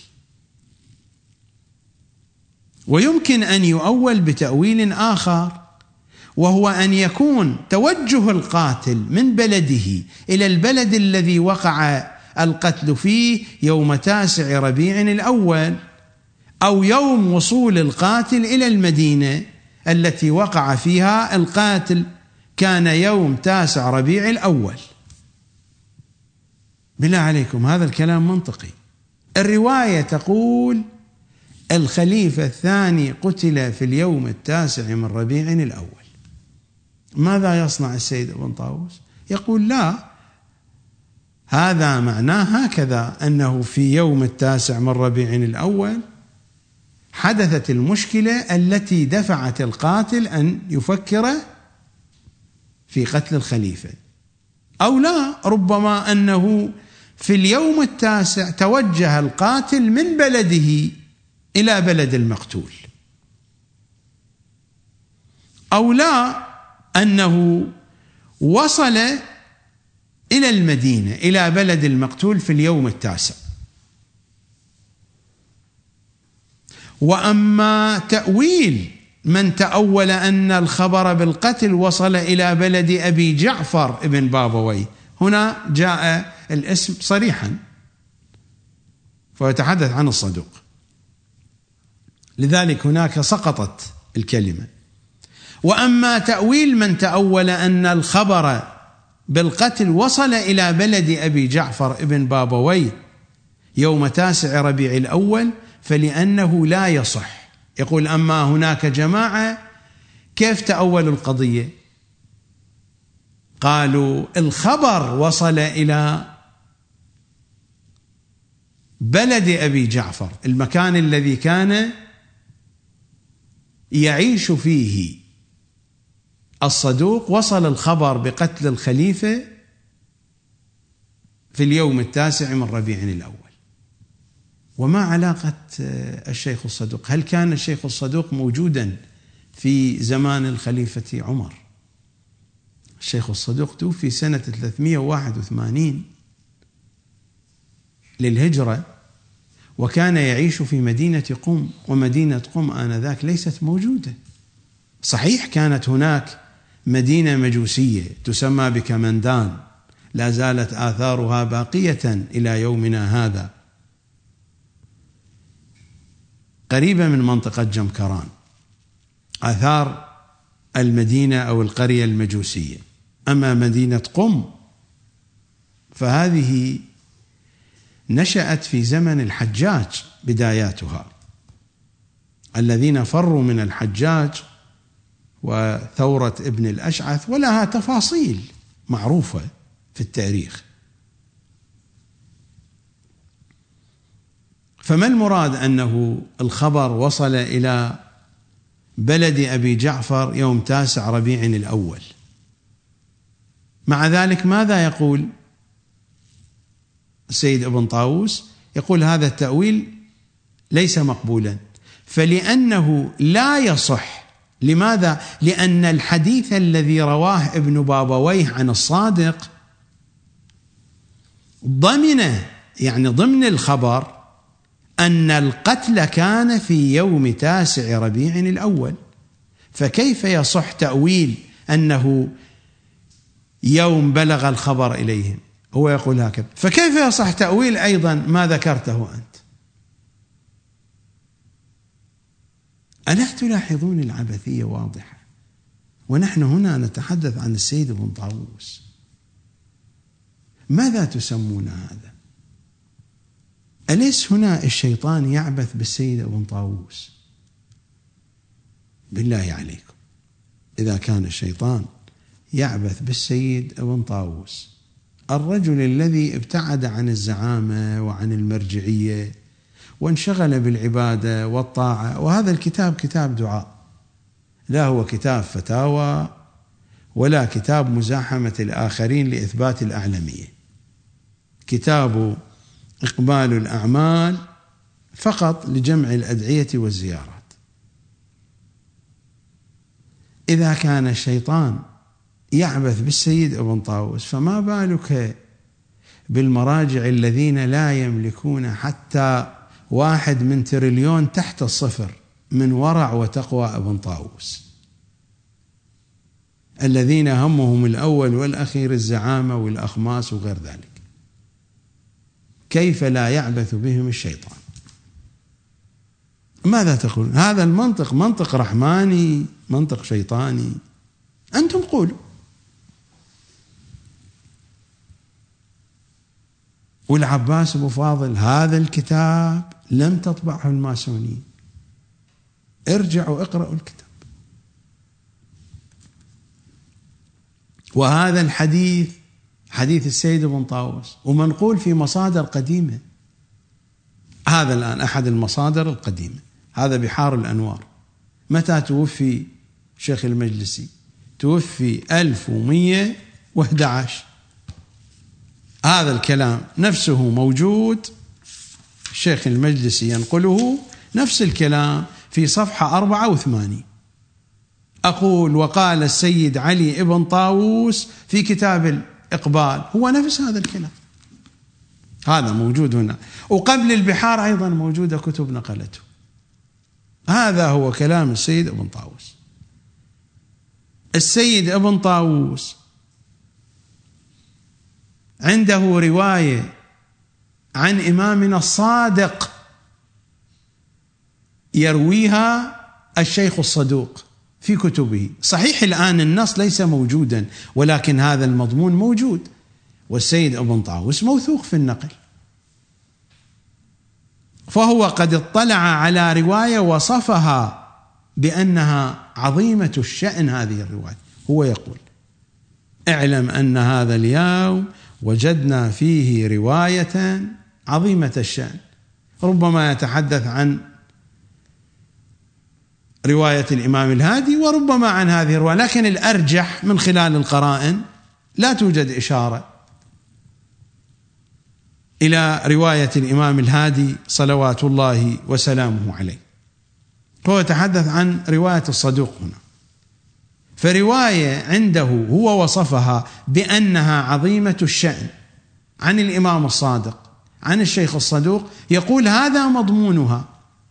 ويمكن أن يؤول بتأويل آخر، وهو أن يكون توجه القاتل من بلده إلى البلد الذي وقع القتل فيه يوم تاسع ربيع الأول، أو يوم وصول القاتل إلى المدينة التي وقع فيها القاتل كان يوم تاسع ربيع الأول. بالله عليكم هذا الكلام منطقي؟ الرواية تقول الخليفة الثاني قتل في اليوم التاسع من ربيع الأول. ماذا يصنع السيد ابن طاووس؟ يقول لا، هذا معناه هكذا، أنه في يوم التاسع من ربيع الأول حدثت المشكلة التي دفعت القاتل أن يفكر في قتل الخليفة، أو لا، ربما أنه في اليوم التاسع توجه القاتل من بلده إلى بلد المقتول، أو لا، أنه وصل إلى المدينة إلى بلد المقتول في اليوم التاسع. وأما تأويل من تأول أن الخبر بالقتل وصل إلى بلد أبي جعفر ابن بابويه، هنا جاء الاسم صريحا فيتحدث عن الصدوق، لذلك هناك سقطت الكلمة. وأما تأويل من تأول أن الخبر بالقتل وصل إلى بلد أبي جعفر ابن بابويه يوم تاسع ربيع الأول فلأنه لا يصح. يقول أما هناك جماعة كيف تأولوا القضية؟ قالوا الخبر وصل إلى بلد أبي جعفر، المكان الذي كان يعيش فيه الصدوق، وصل الخبر بقتل الخليفة في اليوم التاسع من ربيع الأول. وما علاقة الشيخ الصدوق؟ هل كان الشيخ الصدوق موجودا في زمان الخليفة عمر؟ الشيخ الصدوق توفي سنة ثلاثمئة وواحد وثمانين للهجرة، وكان يعيش في مدينة قم، ومدينة قم آنذاك ليست موجودة. صحيح كانت هناك مدينة مجوسية تسمى بكمندان، لا زالت آثارها باقية إلى يومنا هذا، قريبة من منطقة جمكران، آثار المدينة أو القرية المجوسية. أما مدينة قم فهذه نشأت في زمن الحجاج بداياتها، الذين فروا من الحجاج وثورة ابن الأشعث، ولها تفاصيل معروفة في التاريخ. فما المراد أنه الخبر وصل إلى بلد أبي جعفر يوم تاسع ربيع الأول؟ مع ذلك ماذا يقول السيد ابن طاووس؟ يقول هذا التأويل ليس مقبولا، فلأنه لا يصح. لماذا؟ لأن الحديث الذي رواه ابن بابويه عن الصادق ضمن، يعني ضمن الخبر، أن القتل كان في يوم تاسع ربيع الأول، فكيف يصح تأويل أنه يوم بلغ الخبر إليهم؟ هو يقول هكذا، فكيف يصح تأويل أيضا ما ذكرته أنت؟ ألا تلاحظون العبثية واضحة؟ ونحن هنا نتحدث عن السيد ابن طاووس، ماذا تسمون هذا؟ أليس هنا الشيطان يعبث بالسيد ابن طاووس؟ بالله عليكم، إذا كان الشيطان يعبث بالسيد ابن طاووس، الرجل الذي ابتعد عن الزعامة وعن المرجعية وانشغل بالعبادة والطاعة، وهذا الكتاب كتاب دعاء، لا هو كتاب فتاوى ولا كتاب مزاحمة الآخرين لإثبات الأعلمية، كتاب إقبال الأعمال فقط لجمع الأدعية والزيارات. إذا كان الشيطان يعبث بالسيد ابن طاووس، فما بالك بالمراجع الذين لا يملكون حتى واحد من تريليون تحت الصفر من ورع وتقوى ابن طاووس، الذين همهم الأول والأخير الزعامة والأخماس وغير ذلك. كيف لا يعبث بهم الشيطان؟ ماذا تقول؟ هذا المنطق منطق رحماني، منطق شيطاني؟ أنتم قولوا. والعباس أبو فاضل هذا الكتاب لم تطبعه الماسونية، ارجعوا اقرأوا الكتاب. وهذا الحديث حديث السيد ابن طاووس ومنقول في مصادر قديمة. هذا الآن أحد المصادر القديمة، هذا بحار الأنوار. متى توفي شيخ المجلسي؟ توفي ألف ومئة وأحد عشر. هذا الكلام نفسه موجود، الشيخ المجلسي ينقله نفس الكلام في صفحة أربعة وثمانين. أقول وقال السيد علي ابن طاووس في كتاب الإقبال، هو نفس هذا الكلام، هذا موجود هنا. وقبل البحار أيضا موجودة كتب نقلته. هذا هو كلام السيد ابن طاووس. السيد ابن طاووس عنده رواية عن إمامنا الصادق يرويها الشيخ الصدوق في كتبه. صحيح الآن النص ليس موجودا، ولكن هذا المضمون موجود، والسيد ابن طاووس موثوق في النقل، فهو قد اطلع على رواية وصفها بأنها عظيمة الشأن. هذه الرواية هو يقول: اعلم أن هذا اليوم وجدنا فيه رواية عظيمة الشأن. ربما يتحدث عن رواية الإمام الهادي وربما عن هذه الرواية، لكن الأرجح من خلال القرائن لا توجد إشارة إلى رواية الإمام الهادي صلوات الله وسلامه عليه. هو يتحدث عن رواية الصدوق هنا، فرواية عنده هو وصفها بأنها عظيمة الشأن عن الإمام الصادق عن الشيخ الصدوق، يقول هذا مضمونها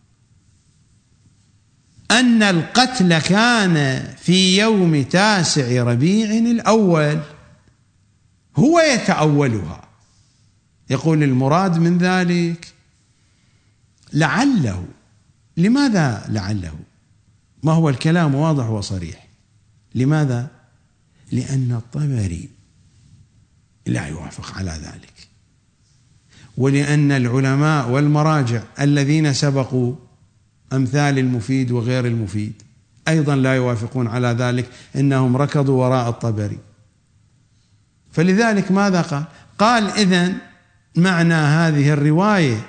أن القتل كان في يوم تاسع ربيع الأول. هو يتأولها، يقول المراد من ذلك لعله. لماذا لعله؟ ما هو الكلام واضح وصريح. لماذا؟ لأن الطبري لا يوافق على ذلك، ولأن العلماء والمراجع الذين سبقوا أمثال المفيد وغير المفيد أيضا لا يوافقون على ذلك، إنهم ركضوا وراء الطبري. فلذلك ماذا قال؟ قال إذن معنى هذه الرواية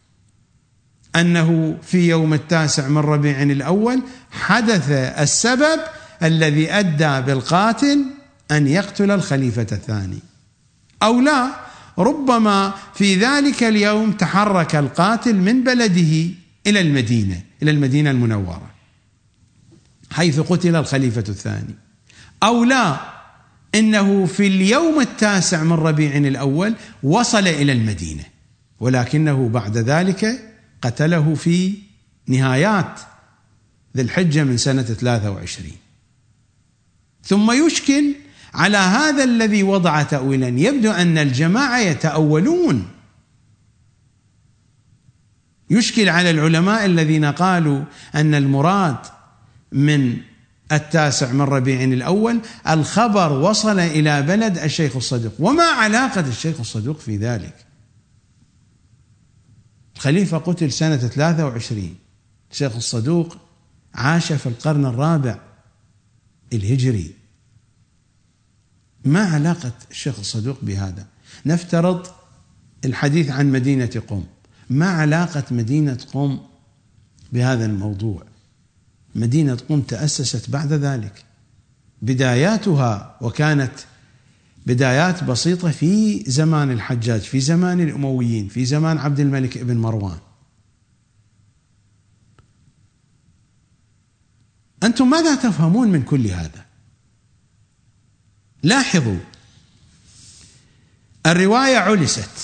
أنه في يوم التاسع من ربيع الأول حدث السبب الذي أدى بالقاتل أن يقتل الخليفة الثاني، أو لا، ربما في ذلك اليوم تحرك القاتل من بلده إلى المدينة إلى المدينة المنورة حيث قتل الخليفة الثاني، أو لا، إنه في اليوم التاسع من ربيع الأول وصل إلى المدينة، ولكنه بعد ذلك قتله في نهايات ذي الحجة من سنة ثلاثة وعشرين. ثم يشكل على هذا الذي وضع تأويلا. يبدو أن الجماعة يتأولون. يشكل على العلماء الذين قالوا أن المراد من التاسع من ربيع الأول الخبر وصل إلى بلد الشيخ الصدوق. وما علاقة الشيخ الصدوق في ذلك؟ الخليفة قتل سنة ثلاثة وعشرين، الشيخ الصدوق عاش في القرن الرابع الهجري. ما علاقة الشيخ الصدوق بهذا؟ نفترض الحديث عن مدينة قم، ما علاقة مدينة قم بهذا الموضوع؟ مدينة قم تأسست بعد ذلك، بداياتها وكانت بدايات بسيطة في زمان الحجاج، في زمان الأمويين، في زمان عبد الملك ابن مروان. أنتم ماذا تفهمون من كل هذا؟ لاحظوا، الرواية علست.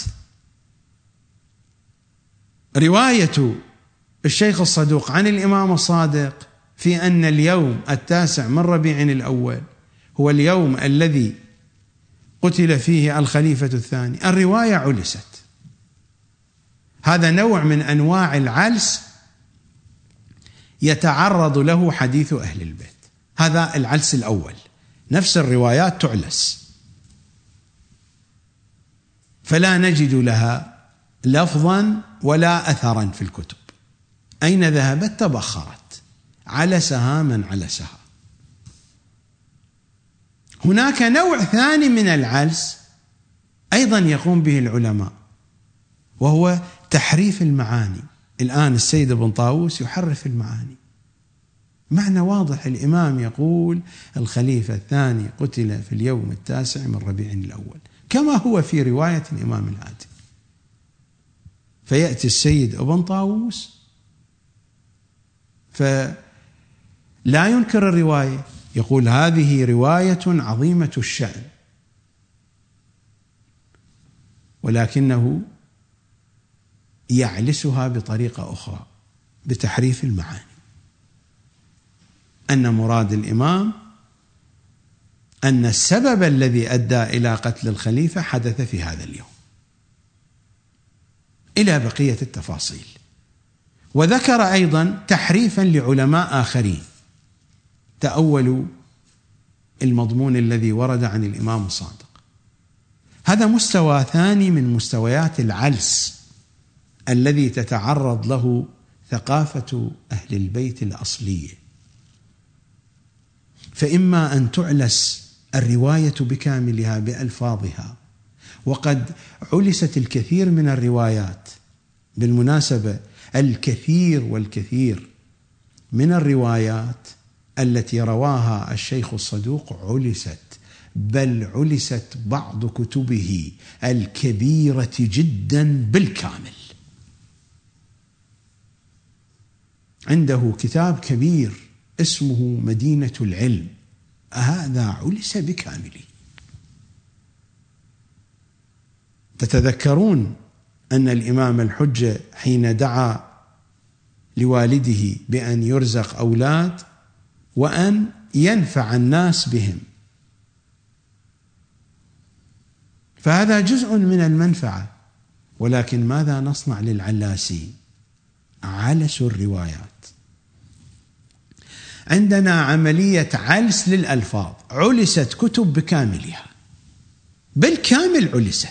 رواية الشيخ الصدوق عن الإمام الصادق في أن اليوم التاسع من ربيع الأول هو اليوم الذي قتل فيه الخليفة الثاني، الرواية علست. هذا نوع من أنواع العلس يتعرض له حديث أهل البيت. هذا العلس الأول، نفس الروايات تعلس. فلا نجد لها لفظا ولا أثرا في الكتب. أين ذهبت؟ تبخرت، علسها من علسها. هناك نوع ثاني من العلس أيضا يقوم به العلماء، وهو تحريف المعاني. الآن السيد ابن طاووس يحرف المعاني، معنى واضح. الإمام يقول الخليفة الثاني قتل في اليوم التاسع من ربيع الأول، كما هو في رواية الإمام الهادي. فيأتي السيد ابن طاووس فلا ينكر الرواية، يقول هذه رواية عظيمة الشأن، ولكنه يعلسها بطريقة أخرى بتحريف المعاني، أن مراد الإمام أن السبب الذي أدى إلى قتل الخليفة حدث في هذا اليوم، إلى بقية التفاصيل. وذكر أيضا تحريفا لعلماء آخرين تأولوا المضمون الذي ورد عن الإمام الصادق. هذا مستوى ثاني من مستويات العلس الذي تتعرض له ثقافة أهل البيت الأصلية. فإما أن تعلس الرواية بكاملها بألفاظها، وقد علست الكثير من الروايات. بالمناسبة الكثير والكثير من الروايات التي رواها الشيخ الصدوق علست، بل علست بعض كتبه الكبيرة جدا بالكامل. عنده كتاب كبير اسمه مدينة العلم، هذا علس بكامله. تتذكرون أن الإمام الحجة حين دعا لوالده بأن يرزق أولاد وأن ينفع الناس بهم، فهذا جزء من المنفعة. ولكن ماذا نصنع للعلاسين؟ علسوا الروايات. عندنا عملية علس للألفاظ، علست كتب بكاملها، بالكامل علست.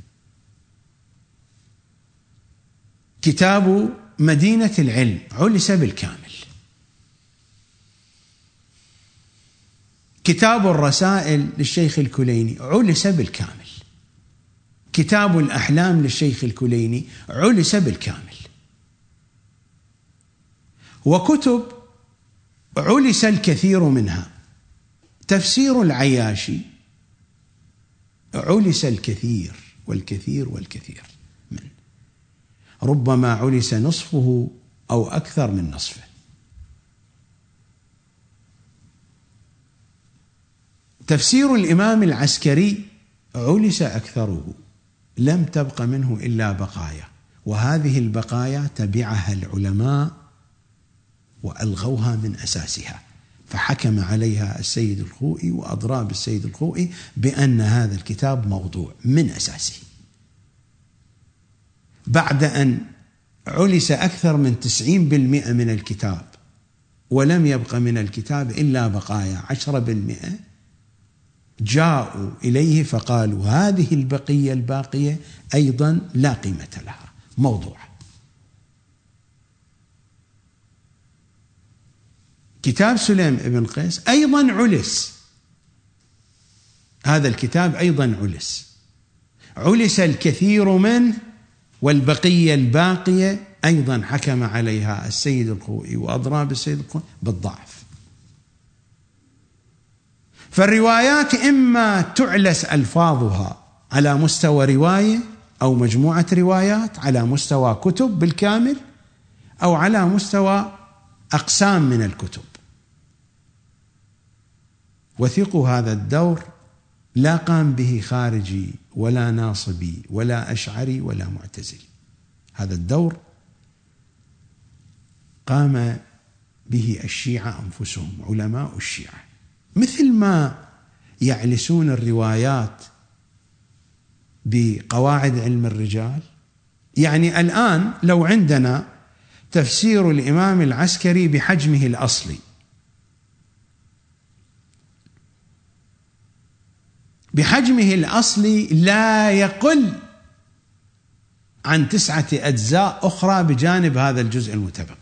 كتاب مدينة العلم علس بالكامل. كتاب الرسائل للشيخ الكليني علس بالكامل. كتاب الأحلام للشيخ الكليني علس بالكامل. وكتب علس الكثير منها، تفسير العياشي علس الكثير والكثير والكثير منه، ربما علس نصفه أو أكثر من نصفه. تفسير الإمام العسكري علس أكثره، لم تبق منه إلا بقايا، وهذه البقايا تبعها العلماء وألغوها من أساسها، فحكم عليها السيد الخوئي وأضرى بالسيد الخوئي بأن هذا الكتاب موضوع من أساسه، بعد أن علس أكثر من تسعين بالمئة من الكتاب ولم يبق من الكتاب إلا بقايا عشرة بالمئة. جاءوا إليه فقالوا هذه البقية الباقية أيضا لا قيمة لها، موضوع. كتاب سليم ابن قيس أيضا علس، هذا الكتاب أيضا علس، علس الكثير منه، والبقية الباقية أيضا حكم عليها السيد الخوئي وأضرى بالسيد الخوئي بالضعف. فالروايات إما تعلس ألفاظها على مستوى رواية أو مجموعة روايات على مستوى كتب بالكامل، أو على مستوى أقسام من الكتب. وثقوا هذا الدور لا قام به خارجي ولا ناصبي ولا أشعري ولا معتزلي، هذا الدور قام به الشيعة أنفسهم، علماء الشيعة، مثل ما يعلسون الروايات بقواعد علم الرجال. يعني الآن لو عندنا تفسير الإمام العسكري بحجمه الأصلي، بحجمه الأصلي لا يقل عن تسعة أجزاء أخرى بجانب هذا الجزء المتبقي.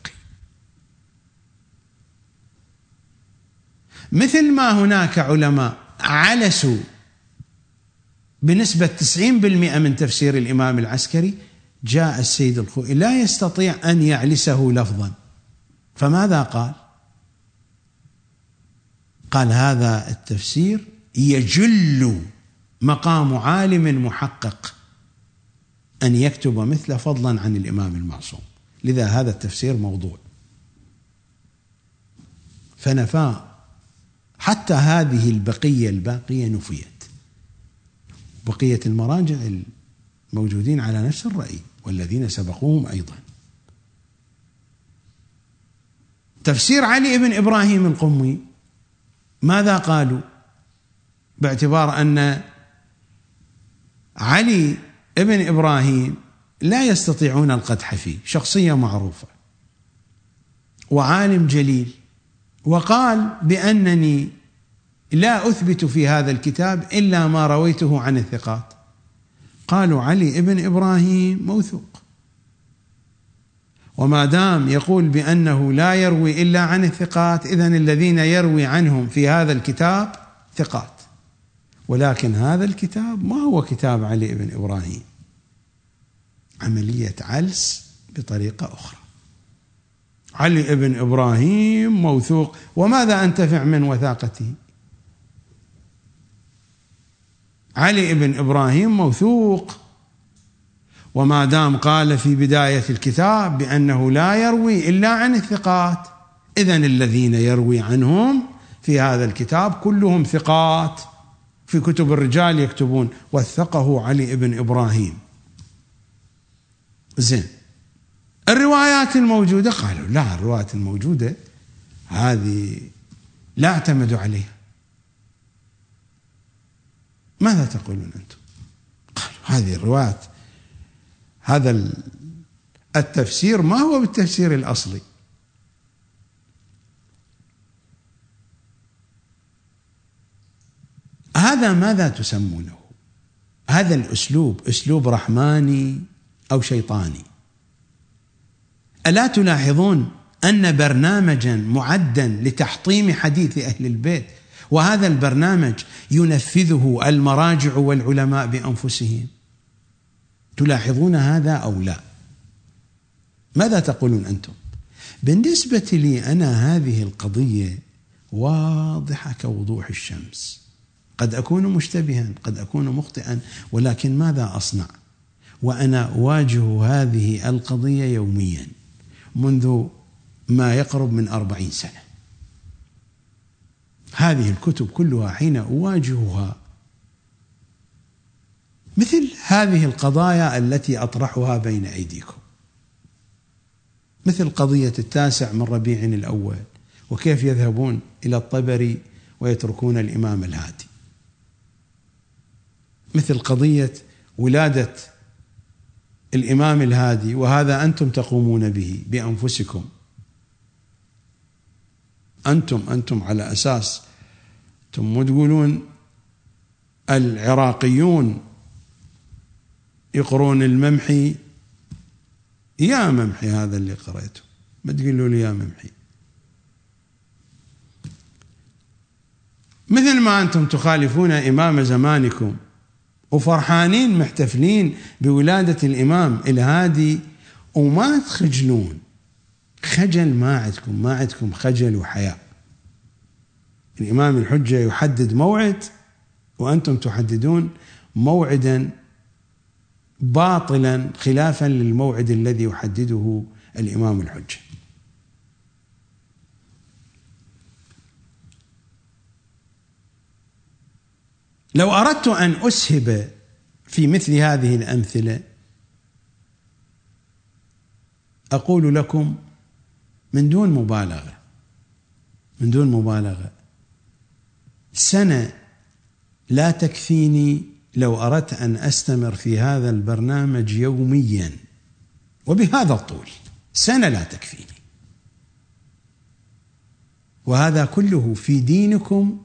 مثل ما هناك علماء علسوا بنسبة تسعين بالمئة من تفسير الإمام العسكري، جاء السيد الخوئي لا يستطيع أن يعلسه لفظا، فماذا قال؟ قال هذا التفسير يجل مقام عالم محقق أن يكتب مثل فضلا عن الإمام المعصوم، لذا هذا التفسير موضوع. فنفى حتى هذه البقية الباقية نفيت، بقية المراجع الموجودين على نفس الرأي والذين سبقوهم أيضا. تفسير علي بن إبراهيم القمي ماذا قالوا؟ باعتبار أن علي بن إبراهيم لا يستطيعون القدح فيه، شخصية معروفة وعالم جليل، وقال بأنني لا أثبت في هذا الكتاب إلا ما رويته عن الثقات. قالوا علي بن إبراهيم موثوق، وما دام يقول بأنه لا يروي إلا عن الثقات، إذن الذين يروي عنهم في هذا الكتاب ثقات. ولكن هذا الكتاب ما هو كتاب علي بن إبراهيم، عملية علس بطريقة أخرى. علي بن إبراهيم موثوق، وماذا أنتفع من وثاقته؟ علي بن إبراهيم موثوق، وما دام قال في بداية الكتاب بأنه لا يروي إلا عن الثقات، إذن الذين يروي عنهم في هذا الكتاب كلهم ثقات. في كتب الرجال يكتبون وثقه علي بن إبراهيم. زين، الروايات الموجودة قالوا لا، الروايات الموجودة هذه لا اعتمد عليها. ماذا تقولون أنتم؟ قالوا هذه الروايات، هذا التفسير ما هو بالتفسير الأصلي. هذا ماذا تسمونه؟ هذا الأسلوب أسلوب رحماني أو شيطاني؟ ألا تلاحظون أن برنامجا معدا لتحطيم حديث أهل البيت، وهذا البرنامج ينفذه المراجع والعلماء بأنفسهم؟ تلاحظون هذا أو لا؟ ماذا تقولون أنتم؟ بالنسبة لي أنا هذه القضية واضحة كوضوح الشمس. قد أكون مشتبها، قد أكون مخطئا، ولكن ماذا أصنع وأنا أواجه هذه القضية يوميا منذ ما يقرب من أربعين سنة. هذه الكتب كلها حين أواجهها مثل هذه القضايا التي أطرحها بين أيديكم، مثل قضية التاسع من ربيع الأول، وكيف يذهبون إلى الطبري ويتركون الإمام الهادي، مثل قضية ولادة الإمام الهادي، وهذا أنتم تقومون به بأنفسكم. أنتم أنتم على أساس أنتم تقولون العراقيون يقرون الممحي. يا ممحي هذا اللي قرأته، ما تقولوا لي يا ممحي. مثل ما أنتم تخالفون إمام زمانكم وفرحانين محتفلين بولادة الإمام الهادي وما تخجلون، خجل ما عندكم، ما عندكم خجل وحياء. الإمام الحجة يحدد موعد وأنتم تحددون موعدا باطلا خلافا للموعد الذي يحدده الإمام الحجة. لو أردت أن أسهب في مثل هذه الأمثلة أقول لكم من دون مبالغة من دون مبالغة سنة لا تكفيني لو أردت أن أستمر في هذا البرنامج يوميا وبهذا الطول. سنة لا تكفيني، وهذا كله في دينكم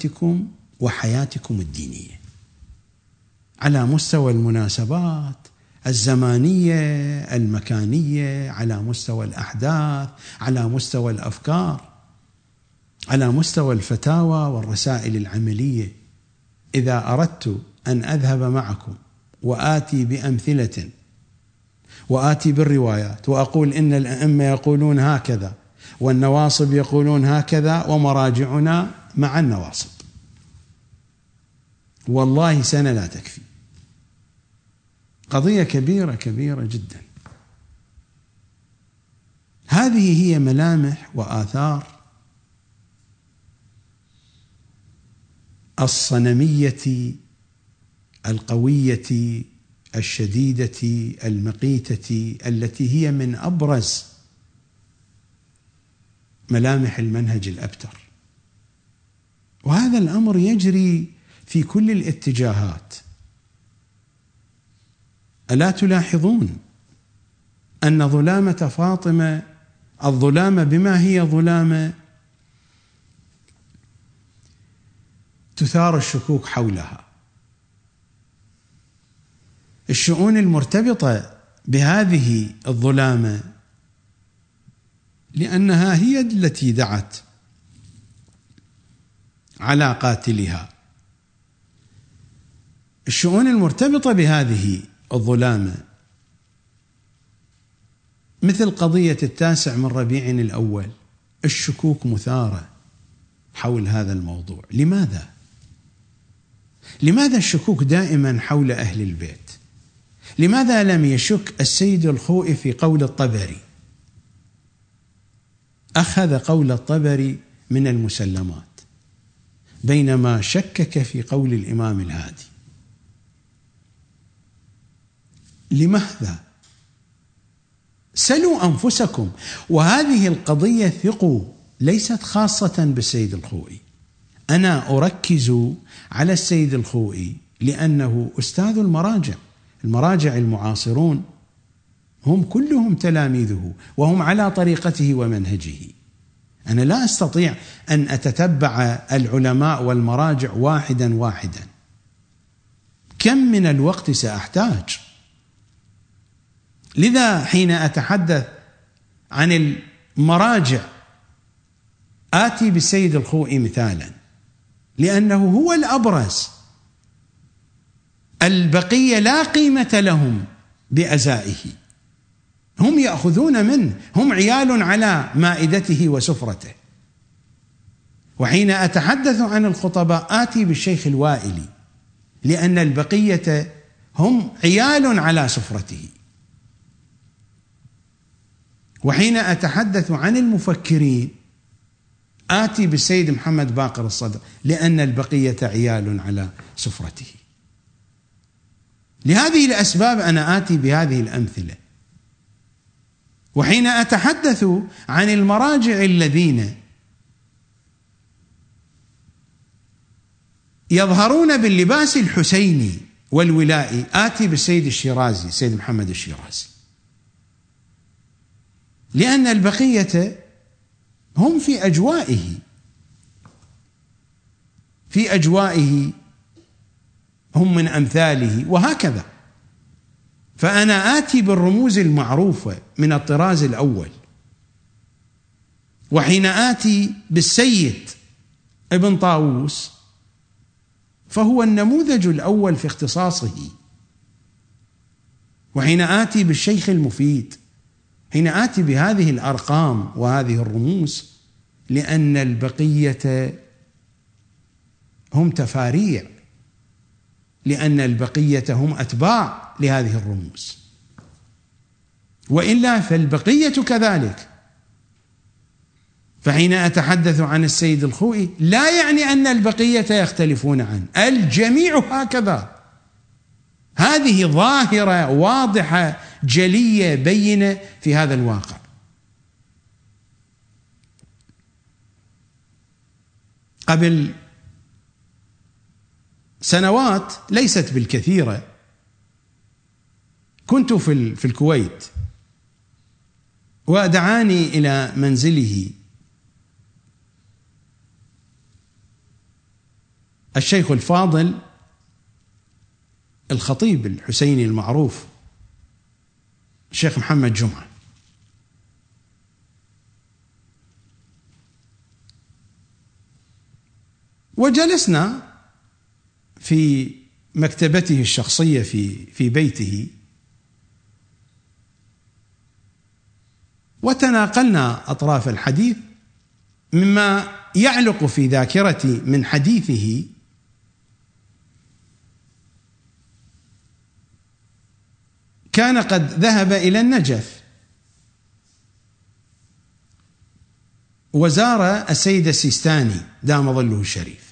وثقافتكم وحياتكم الدينية على مستوى المناسبات، الزمانية المكانية، على مستوى الأحداث، على مستوى الأفكار، على مستوى الفتاوى والرسائل العملية. إذا أردت أن أذهب معكم وآتي بأمثلة وآتي بالروايات وأقول إن الأئمة يقولون هكذا والنواصب يقولون هكذا ومراجعنا مع النواصب، والله سنة لا تكفي. قضية كبيرة كبيرة جدا. هذه هي ملامح وآثار الصنمية القوية الشديدة المقيتة، التي هي من أبرز ملامح المنهج الأبتر. وهذا الأمر يجري في كل الاتجاهات. ألا تلاحظون أن ظلامة فاطمة، الظلامة بما هي ظلامة، تثار الشكوك حولها. الشؤون المرتبطة بهذه الظلامة لأنها هي التي دعت على قاتلها. الشؤون المرتبطة بهذه الظلامة مثل قضية التاسع من ربيع الأول، الشكوك مثارة حول هذا الموضوع. لماذا؟ لماذا الشكوك دائما حول أهل البيت؟ لماذا لم يشك السيد الخوئي في قول الطبري؟ أخذ قول الطبري من المسلمات، بينما شكك في قول الإمام الهادي. لماذا؟ سلوا أنفسكم. وهذه القضية ثقوا ليست خاصة بالسيد الخوئي. أنا أركز على السيد الخوئي لأنه أستاذ المراجع. المراجع المعاصرون هم كلهم تلاميذه وهم على طريقته ومنهجه. أنا لا أستطيع أن أتتبع العلماء والمراجع واحدا واحدا. كم من الوقت سأحتاج؟ لذا حين أتحدث عن المراجع آتي بالسيد الخوئي مثالا، لأنه هو الأبرز. البقية لا قيمة لهم بأزائه، هم يأخذون منه، هم عيال على مائدته وسفرته. وحين أتحدث عن الخطباء آتي بالشيخ الوائلي، لأن البقية هم عيال على سفرته. وحين أتحدث عن المفكرين آتي بالسيد محمد باقر الصدر، لأن البقية عيال على سفرته. لهذه الأسباب أنا آتي بهذه الأمثلة. وحين أتحدث عن المراجع الذين يظهرون باللباس الحسيني والولائي آتي بالسيد الشيرازي، سيد محمد الشيرازي، لأن البقية هم في أجوائه في أجوائه هم من أمثاله، وهكذا. فأنا آتي بالرموز المعروفة من الطراز الأول. وحين آتي بالسيد ابن طاووس فهو النموذج الأول في اختصاصه. وحين آتي بالشيخ المفيد، حين آتي بهذه الأرقام وهذه الرموز، لأن البقية هم تفاريع، لأن البقية هم أتباع لهذه الرموز. وإلا فالبقية كذلك. فحين أتحدث عن السيد الخوئي لا يعني أن البقية يختلفون عنه، الجميع هكذا. هذه ظاهرة واضحة جلية بينة في هذا الواقع. قبل سنوات ليست بالكثيرة كنت في في الكويت، ودعاني إلى منزله الشيخ الفاضل الخطيب الحسيني المعروف الشيخ محمد جمعة. وجلسنا في مكتبته الشخصية في في بيته، وتناقلنا أطراف الحديث. مما يعلق في ذاكرتي من حديثه كان قد ذهب إلى النجف وزار السيد السيستاني دام ظله الشريف.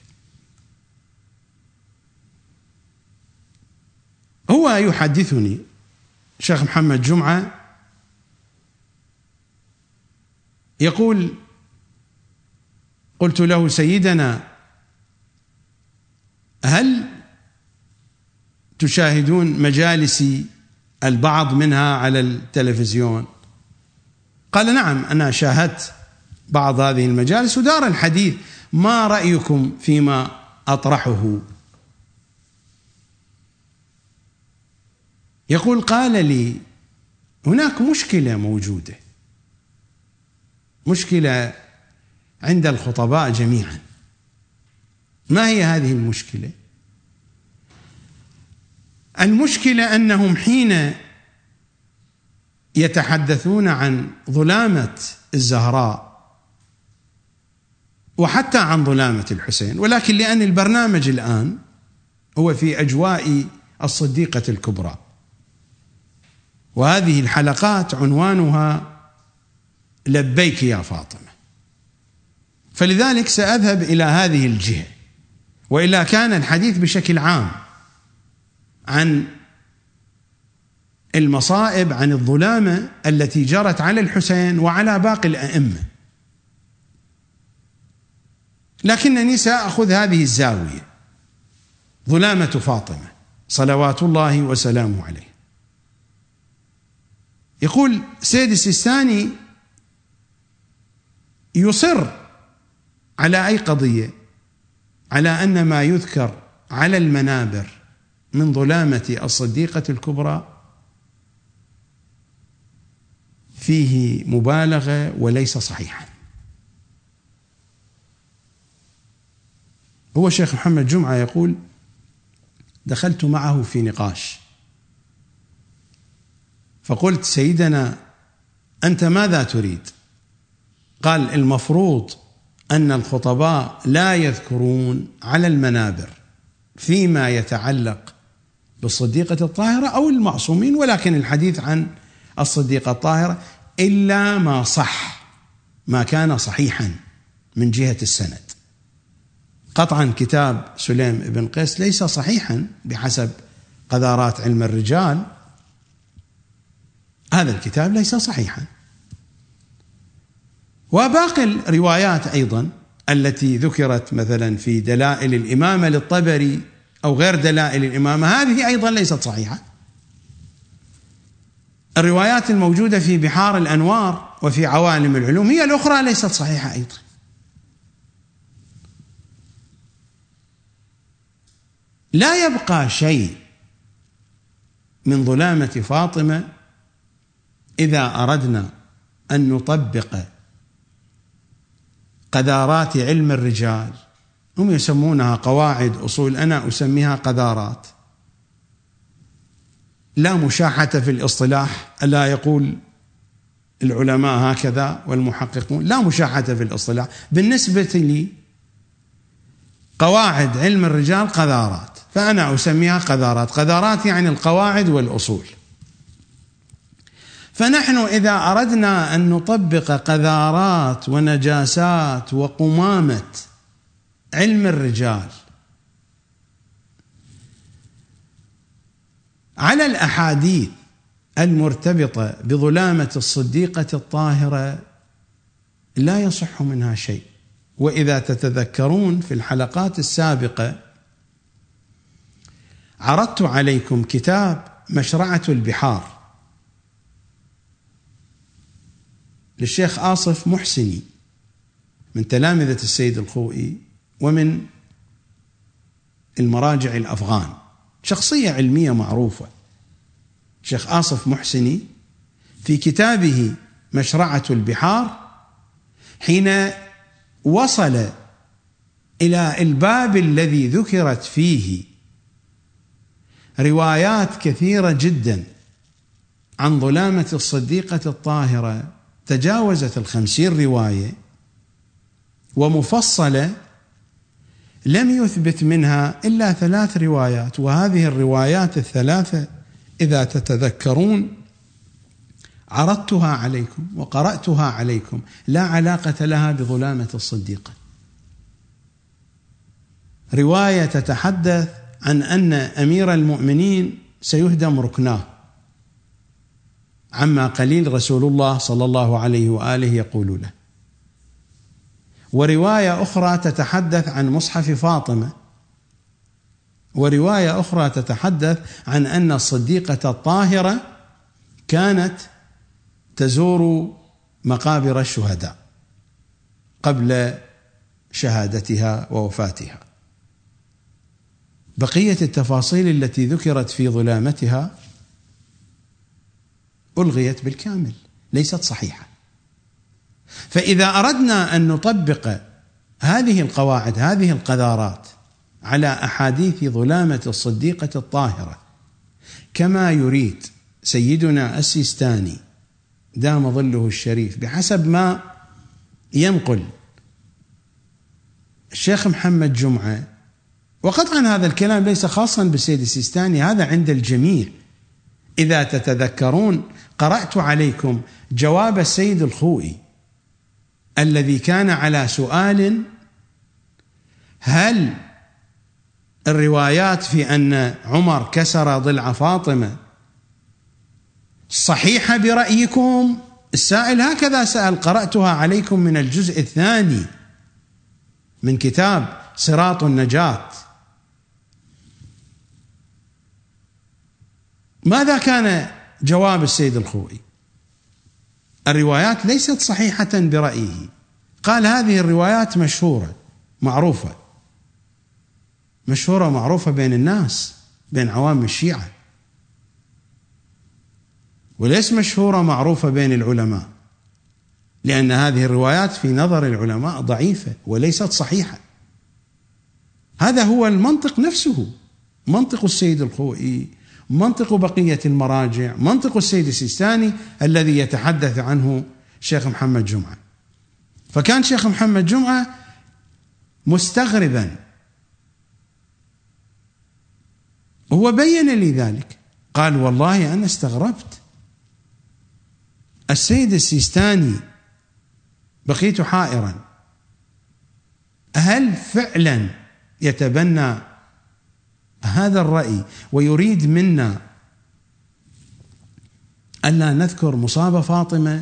هو يحدثني الشيخ محمد جمعة يقول: قلت له: سيدنا، هل تشاهدون مجالسي البعض منها على التلفزيون؟ قال: نعم، أنا شاهدت بعض هذه المجالس ودار الحديث، ما رأيكم فيما أطرحه؟ يقول: قال لي: هناك مشكلة موجودة، مشكلة عند الخطباء جميعا. ما هي هذه المشكلة؟ المشكلة أنهم حين يتحدثون عن ظلامة الزهراء وحتى عن ظلامة الحسين، ولكن لأن البرنامج الآن هو في أجواء الصديقة الكبرى، وهذه الحلقات عنوانها لبيك يا فاطمة، فلذلك سأذهب إلى هذه الجهة. وإلا كان الحديث بشكل عام عن المصائب، عن الظلامة التي جرت على الحسين وعلى باقي الأئمة، لكنني سأخذ هذه الزاوية، ظلامة فاطمة صلوات الله وسلامه عليه. يقول سيد السيستاني يصر على أي قضية على أن ما يذكر على المنابر من ظلامة الصديقة الكبرى فيه مبالغة وليس صحيحا. هو الشيخ محمد جمعة يقول: دخلت معه في نقاش فقلت: سيدنا، أنت ماذا تريد؟ قال: المفروض أن الخطباء لا يذكرون على المنابر فيما يتعلق بالصديقة الطاهرة أو المعصومين، ولكن الحديث عن الصديقة الطاهرة إلا ما صح، ما كان صحيحا من جهة السند. قطعا كتاب سليم بن قيس ليس صحيحا بحسب قذارات علم الرجال، هذا الكتاب ليس صحيحا. وباقي الروايات أيضا التي ذكرت مثلا في دلائل الإمامة للطبري أو غير دلائل الإمامة، هذه أيضا ليست صحيحة. الروايات الموجودة في بحار الأنوار وفي عوالم العلوم هي الأخرى ليست صحيحة أيضا. لا يبقى شيء من ظلامة فاطمة إذا أردنا أن نطبق قذارات علم الرجال. هم يسمونها قواعد أصول، أنا أسميها قذارات. لا مشاحة في الاصطلاح، ألا يقول العلماء هكذا والمحققون، لا مشاحة في الاصطلاح. بالنسبة لي قواعد علم الرجال قذارات، فأنا أسميها قذارات. قذارات يعني القواعد والأصول. فنحن إذا أردنا أن نطبق قذارات ونجاسات وقمامة علم الرجال على الأحاديث المرتبطة بظلامة الصديقة الطاهرة لا يصح منها شيء. وإذا تتذكرون في الحلقات السابقة عرضت عليكم كتاب مشرعة البحار للشيخ آصف محسني من تلامذة السيد الخوئي ومن المراجع الأفغان، شخصية علمية معروفة. الشيخ آصف محسني في كتابه مشرعة البحار حين وصل إلى الباب الذي ذكرت فيه روايات كثيرة جدا عن ظلامة الصديقة الطاهرة، تجاوزت الخمسين رواية ومفصلة، لم يثبت منها إلا ثلاث روايات، وهذه الروايات الثلاثة إذا تتذكرون عرضتها عليكم وقرأتها عليكم، لا علاقة لها بظلامة الصديقة. رواية تتحدث عن أن أمير المؤمنين سيهدم ركناه، عما قليل رسول الله صلى الله عليه وآله يقول له. ورواية أخرى تتحدث عن مصحف فاطمة، ورواية أخرى تتحدث عن أن الصديقة الطاهرة كانت تزور مقابر الشهداء قبل شهادتها ووفاتها. بقية التفاصيل التي ذكرت في ظلامتها ألغيت بالكامل، ليست صحيحة. فإذا أردنا أن نطبق هذه القواعد، هذه القذارات، على أحاديث ظلامة الصديقة الطاهرة كما يريد سيدنا السيستاني دام ظله الشريف، بحسب ما ينقل الشيخ محمد جمعة، وقطعا هذا الكلام ليس خاصا بالسيد السيستاني، هذا عند الجميع. إذا تتذكرون قرأت عليكم جواب السيد الخوئي الذي كان على سؤال: هل الروايات في أن عمر كسر ضلع فاطمة صحيحة برأيكم؟ السائل هكذا سأل، قرأتها عليكم من الجزء الثاني من كتاب صراط النجاة. ماذا كان جواب السيد الخوئي؟ الروايات ليست صحيحة برأيه، قال هذه الروايات مشهورة معروفة، مشهورة معروفة بين الناس، بين عوام الشيعة، وليس مشهورة معروفة بين العلماء، لأن هذه الروايات في نظر العلماء ضعيفة وليست صحيحة. هذا هو المنطق نفسه، منطق السيد الخوئي، منطق بقية المراجع، منطق السيد السيستاني الذي يتحدث عنه شيخ محمد جمعة. فكان شيخ محمد جمعة مستغربا، هو بين لي ذلك، قال والله أنا استغربت، السيد السيستاني بقيت حائرا، هل فعلا يتبنى هذا الرأي ويريد منا ألا نذكر مصاب فاطمة،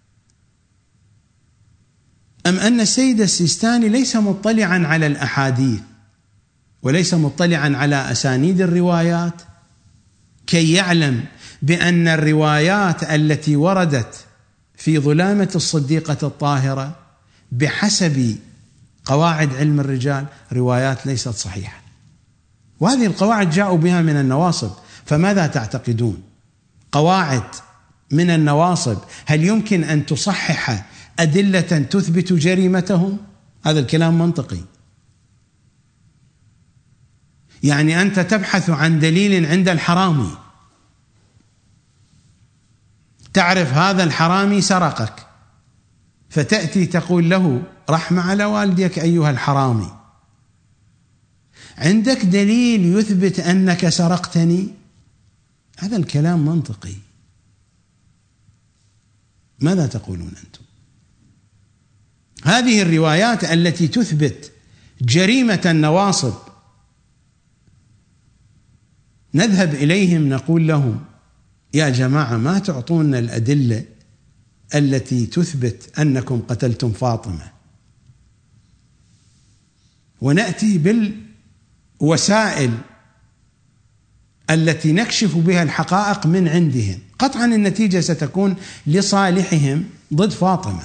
أم أن السيد السيستاني ليس مطلعا على الأحاديث وليس مطلعا على أسانيد الروايات كي يعلم بأن الروايات التي وردت في ظلامة الصديقة الطاهرة بحسب قواعد علم الرجال روايات ليست صحيحة؟ وهذه القواعد جاءوا بها من النواصب، فماذا تعتقدون؟ قواعد من النواصب هل يمكن أن تصحح أدلة تثبت جريمتهم؟ هذا الكلام منطقي. يعني أنت تبحث عن دليل عند الحرامي، تعرف هذا الحرامي سرقك، فتأتي تقول له رحمة على والديك أيها الحرامي، عندك دليل يثبت أنك سرقتني؟ هذا الكلام منطقي. ماذا تقولون أنتم؟ هذه الروايات التي تثبت جريمة النواصب نذهب إليهم نقول لهم يا جماعة ما تعطونا الأدلة التي تثبت أنكم قتلتم فاطمة، ونأتي بالوسائل التي نكشف بها الحقائق من عندهم. قطعا النتيجة ستكون لصالحهم ضد فاطمة.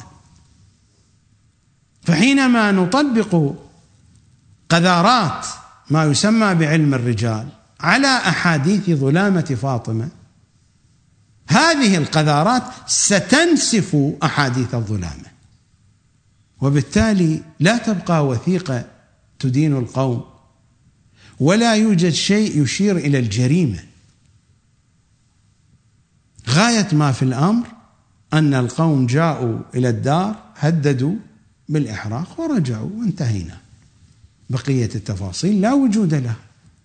فحينما نطبق قذارات ما يسمى بعلم الرجال على أحاديث ظلامة فاطمة هذه القذارات ستنسف أحاديث الظلامة، وبالتالي لا تبقى وثيقة تدين القوم، ولا يوجد شيء يشير إلى الجريمة. غاية ما في الأمر أن القوم جاءوا إلى الدار، هددوا بالإحراق ورجعوا وانتهينا. بقية التفاصيل لا وجود لها.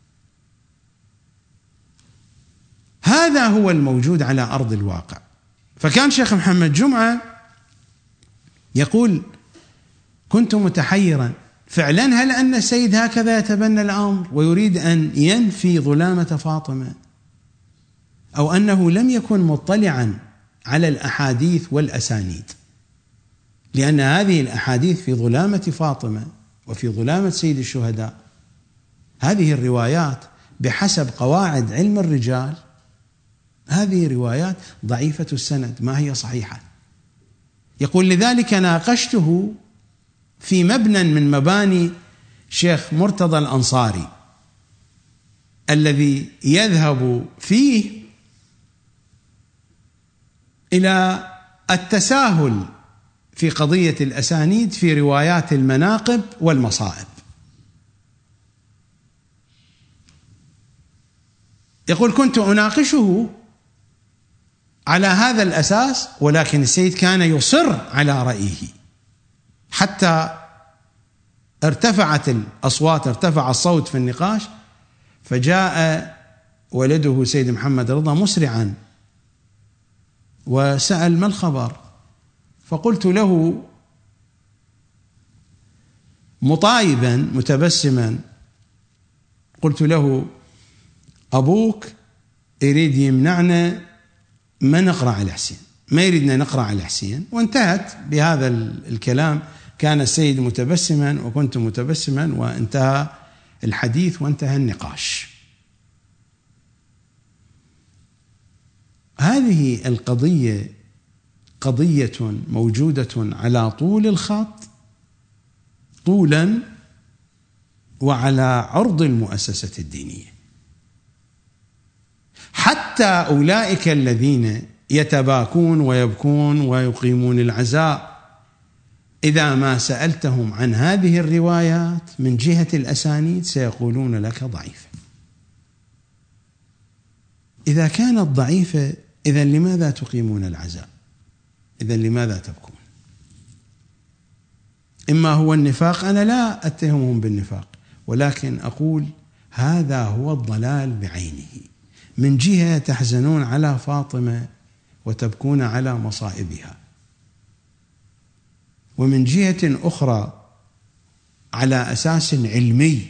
هذا هو الموجود على أرض الواقع. فكان شيخ محمد جمعة يقول: كنت متحيرا فعلا، هل أن السيد هكذا يتبنى الأمر ويريد أن ينفي ظلامة فاطمة، أو أنه لم يكن مطلعا على الأحاديث والأسانيد؟ لأن هذه الأحاديث في ظلامة فاطمة وفي ظلامة سيد الشهداء، هذه الروايات بحسب قواعد علم الرجال هذه روايات ضعيفة السند، ما هي صحيحة. يقول: لذلك ناقشته في مبنى من مباني شيخ مرتضى الأنصاري الذي يذهب فيه إلى التساهل في قضية الأسانيد في روايات المناقب والمصائب. يقول: كنت أناقشه على هذا الأساس، ولكن السيد كان يصر على رأيه حتى ارتفعت الأصوات، ارتفع الصوت في النقاش، فجاء ولده سيد محمد رضا مسرعا وسأل: ما الخبر؟ فقلت له مطايبا متبسما، قلت له: أبوك يريد يمنعنا ما نقرأ على حسين، ما يريدنا نقرأ على حسين. وانتهت بهذا الكلام. كان السيد متبسما وكنت متبسما، وانتهى الحديث وانتهى النقاش. هذه القضية قضية موجودة على طول الخط، طولا وعلى عرض المؤسسة الدينية. حتى أولئك الذين يتباكون ويبكون ويقيمون العزاء، إذا ما سألتهم عن هذه الروايات من جهة الأسانيد سيقولون لك ضعيفة. إذا كانت ضعيفة، إذن لماذا تقيمون العزاء؟ إذن لماذا تبكون؟ إما هو النفاق، أنا لا أتهمهم بالنفاق، ولكن أقول هذا هو الضلال بعينه. من جهة تحزنون على فاطمة وتبكون على مصائبها، ومن جهة أخرى على أساس علمي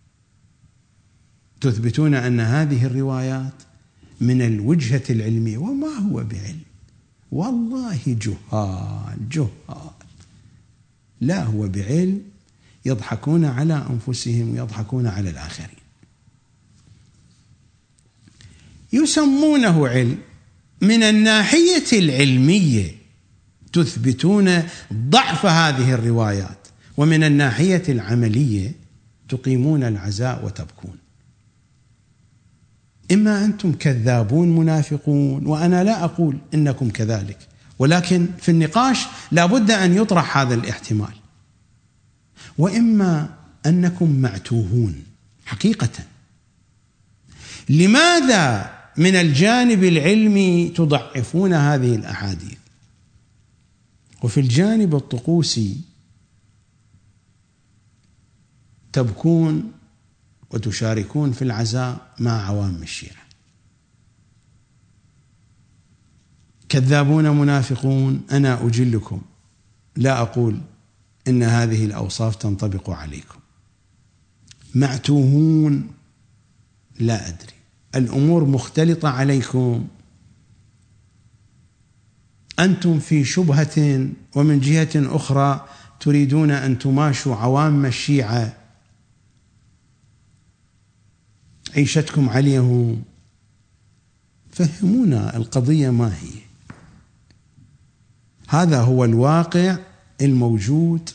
تثبتون أن هذه الروايات من الوجهة العلمية، وما هو بعلم، والله جهال جهال، لا هو بعلم، يضحكون على أنفسهم ويضحكون على الآخرين. يسمونه علم من الناحية العلمية، تثبتون ضعف هذه الروايات، ومن الناحية العملية تقيمون العزاء وتبكون. إما أنتم كذابون منافقون، وأنا لا أقول إنكم كذلك، ولكن في النقاش لا بد أن يطرح هذا الاحتمال، وإما أنكم معتوهون حقيقة. لماذا من الجانب العلمي تضعفون هذه الأحاديث، وفي الجانب الطقوسي تبكون وتشاركون في العزاء مع عوام الشيعة؟ كذابون منافقون. أنا أجلكم، لا أقول إن هذه الأوصاف تنطبق عليكم. معتوهون، لا أدري، الأمور مختلطة عليكم، أنتم في شبهة، ومن جهة أخرى تريدون أن تماشوا عوام الشيعة، عيشتكم عليهم. فهمونا القضية ما هي. هذا هو الواقع الموجود.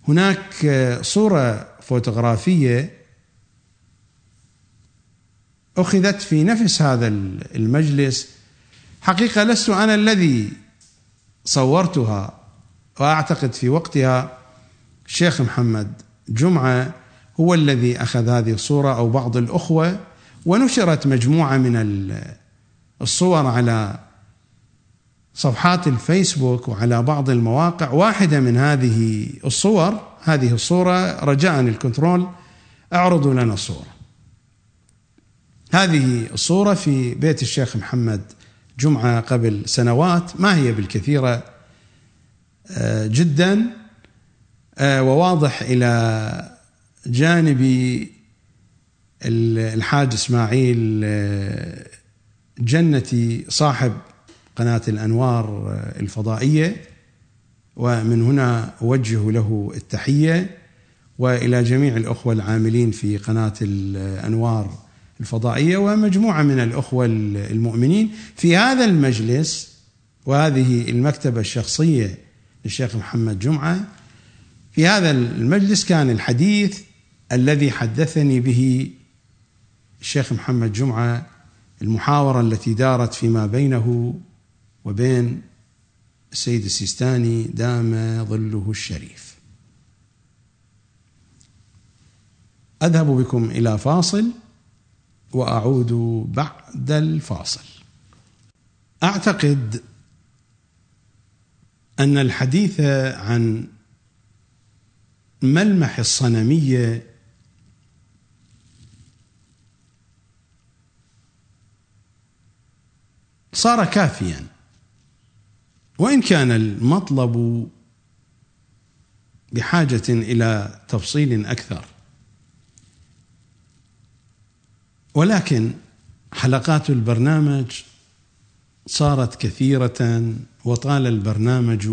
هناك صورة فوتوغرافية أخذت في نفس هذا المجلس. حقيقة لست أنا الذي صورتها، وأعتقد في وقتها الشيخ محمد جمعة هو الذي أخذ هذه الصورة أو بعض الأخوة، ونشرت مجموعة من الصور على صفحات الفيسبوك وعلى بعض المواقع. واحدة من هذه الصور، هذه الصورة رجاء الكنترول اعرضوا لنا الصورة. هذه الصورة في بيت الشيخ محمد جمعة قبل سنوات، ما هي بالكثيرة جدا، وواضح إلى جانبي الحاج إسماعيل جنتي صاحب قناة الأنوار الفضائية، ومن هنا أوجه له التحية، وإلى جميع الأخوة العاملين في قناة الأنوار الفضائية ومجموعة من الأخوة المؤمنين في هذا المجلس. وهذه المكتبة الشخصية للشيخ محمد جمعة. في هذا المجلس كان الحديث الذي حدثني به الشيخ محمد جمعة، المحاورة التي دارت فيما بينه وبين السيد السيستاني دام ظله الشريف. أذهب بكم إلى فاصل وأعود بعد الفاصل. أعتقد أن الحديث عن ملمح الصنمية صار كافيا، وإن كان المطلب بحاجة إلى تفصيل أكثر، ولكن حلقات البرنامج صارت كثيرة وطال البرنامج،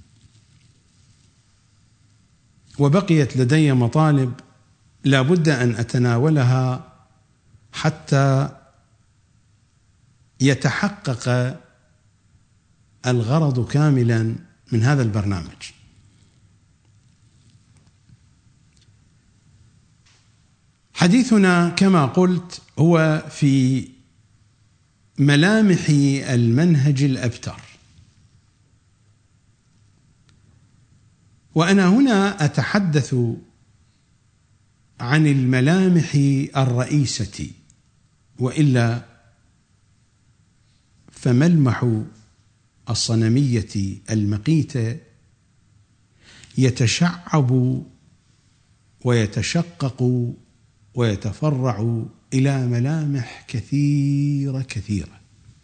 وبقيت لدي مطالب لا بد أن أتناولها حتى يتحقق الغرض كاملا من هذا البرنامج. حديثنا كما قلت هو في ملامح المنهج الأبتر، وأنا هنا أتحدث عن الملامح الرئيسة، وإلا فملمح الصنمية المقيتة يتشعب ويتشقق ويتفرع إلى ملامح كثيرة كثيرة.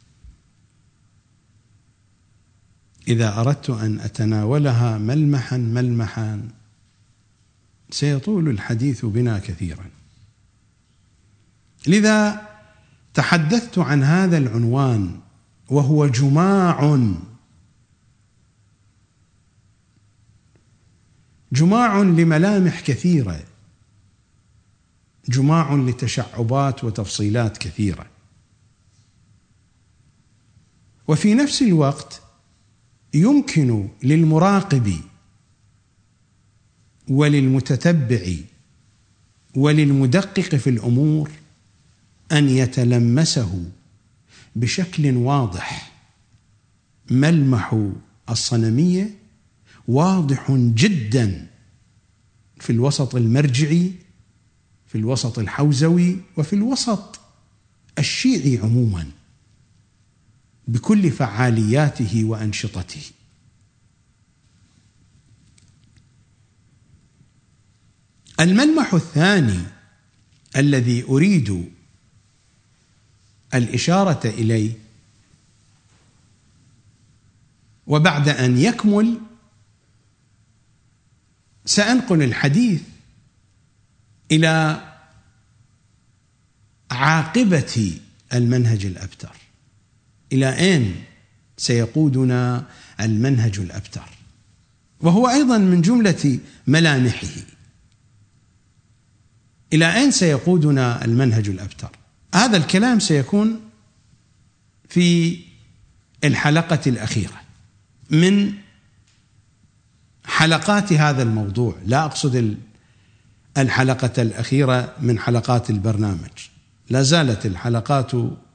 إذا أردت أن أتناولها ملمحا ملمحا سيطول الحديث بنا كثيرا، لذا تحدثت عن هذا العنوان، وهو جماع جماع لملامح كثيرة، جماع لتشعبات وتفصيلات كثيرة، وفي نفس الوقت يمكن للمراقب وللمتتبع وللمدقق في الأمور أن يتلمسه بشكل واضح. ملمح الصنمية واضح جدا في الوسط المرجعي، في الوسط الحوزوي، وفي الوسط الشيعي عموما بكل فعالياته وأنشطته. الملمح الثاني الذي أريد الإشارة إليه، وبعد أن يكمل سأنقل الحديث إلى عاقبة المنهج الأبتر، إلى أين سيقودنا المنهج الأبتر، وهو أيضا من جملة ملامحه. إلى أين سيقودنا المنهج الأبتر؟ هذا الكلام سيكون في الحلقة الأخيرة من حلقات هذا الموضوع، لا أقصد الحلقة الأخيرة من حلقات البرنامج، لا زالت الحلقات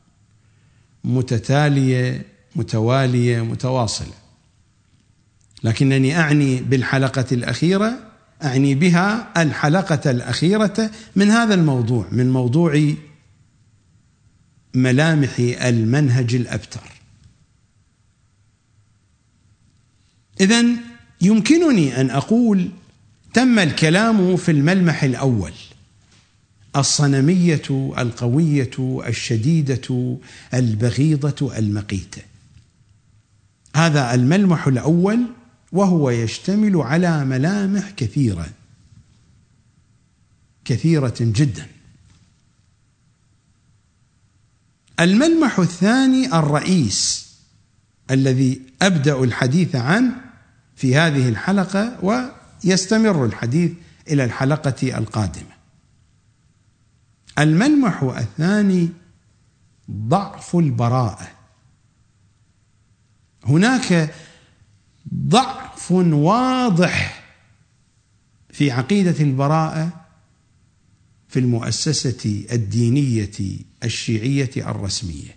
متتالية متوالية متواصلة، لكنني أعني بالحلقة الأخيرة أعني بها الحلقة الأخيرة من هذا الموضوع، من موضوع ملامح المنهج الأبتر. إذن يمكنني أن أقول تم الكلام في الملمح الأول، الصنمية القوية الشديدة البغيضة المقيتة. هذا الملمح الأول، وهو يشتمل على ملامح كثيرة كثيرة جدا. الملمح الثاني الرئيس الذي أبدأ الحديث عنه في هذه الحلقة ويستمر الحديث إلى الحلقة القادمة. الملمح الثاني ضعف البراءة. هناك ضعف واضح في عقيدة البراءة في المؤسسة الدينية الشيعية الرسمية.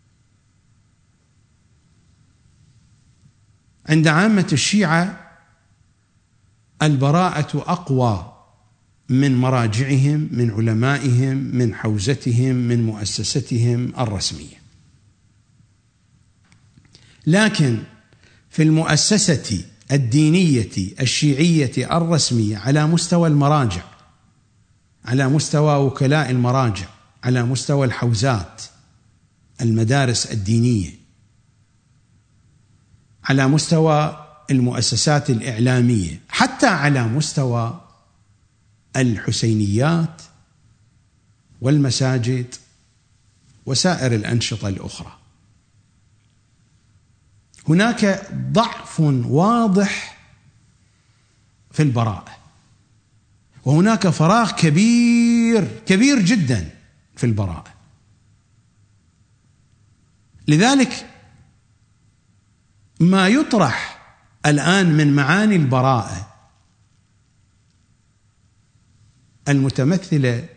عند عامة الشيعة البراءة أقوى من مراجعهم، من علمائهم، من حوزتهم، من مؤسستهم الرسمية. لكن في المؤسسة الدينية الشيعية الرسمية على مستوى المراجع، على مستوى وكلاء المراجع، على مستوى الحوزات، المدارس الدينية، على مستوى المؤسسات الإعلامية، حتى على مستوى الحسينيات والمساجد وسائر الأنشطة الأخرى، هناك ضعف واضح في البراءة، وهناك فراغ كبير كبير جدا في البراءة. لذلك ما يطرح الآن من معاني البراءة المتمثلة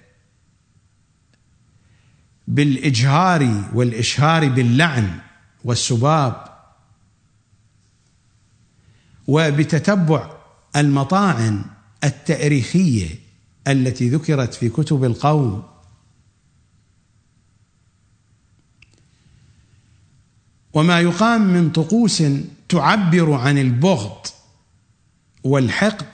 بالإجهار والإشهار باللعن والسباب، وبتتبع المطاعن التاريخية التي ذكرت في كتب القوم، وما يقام من طقوس تعبر عن البغض والحقد،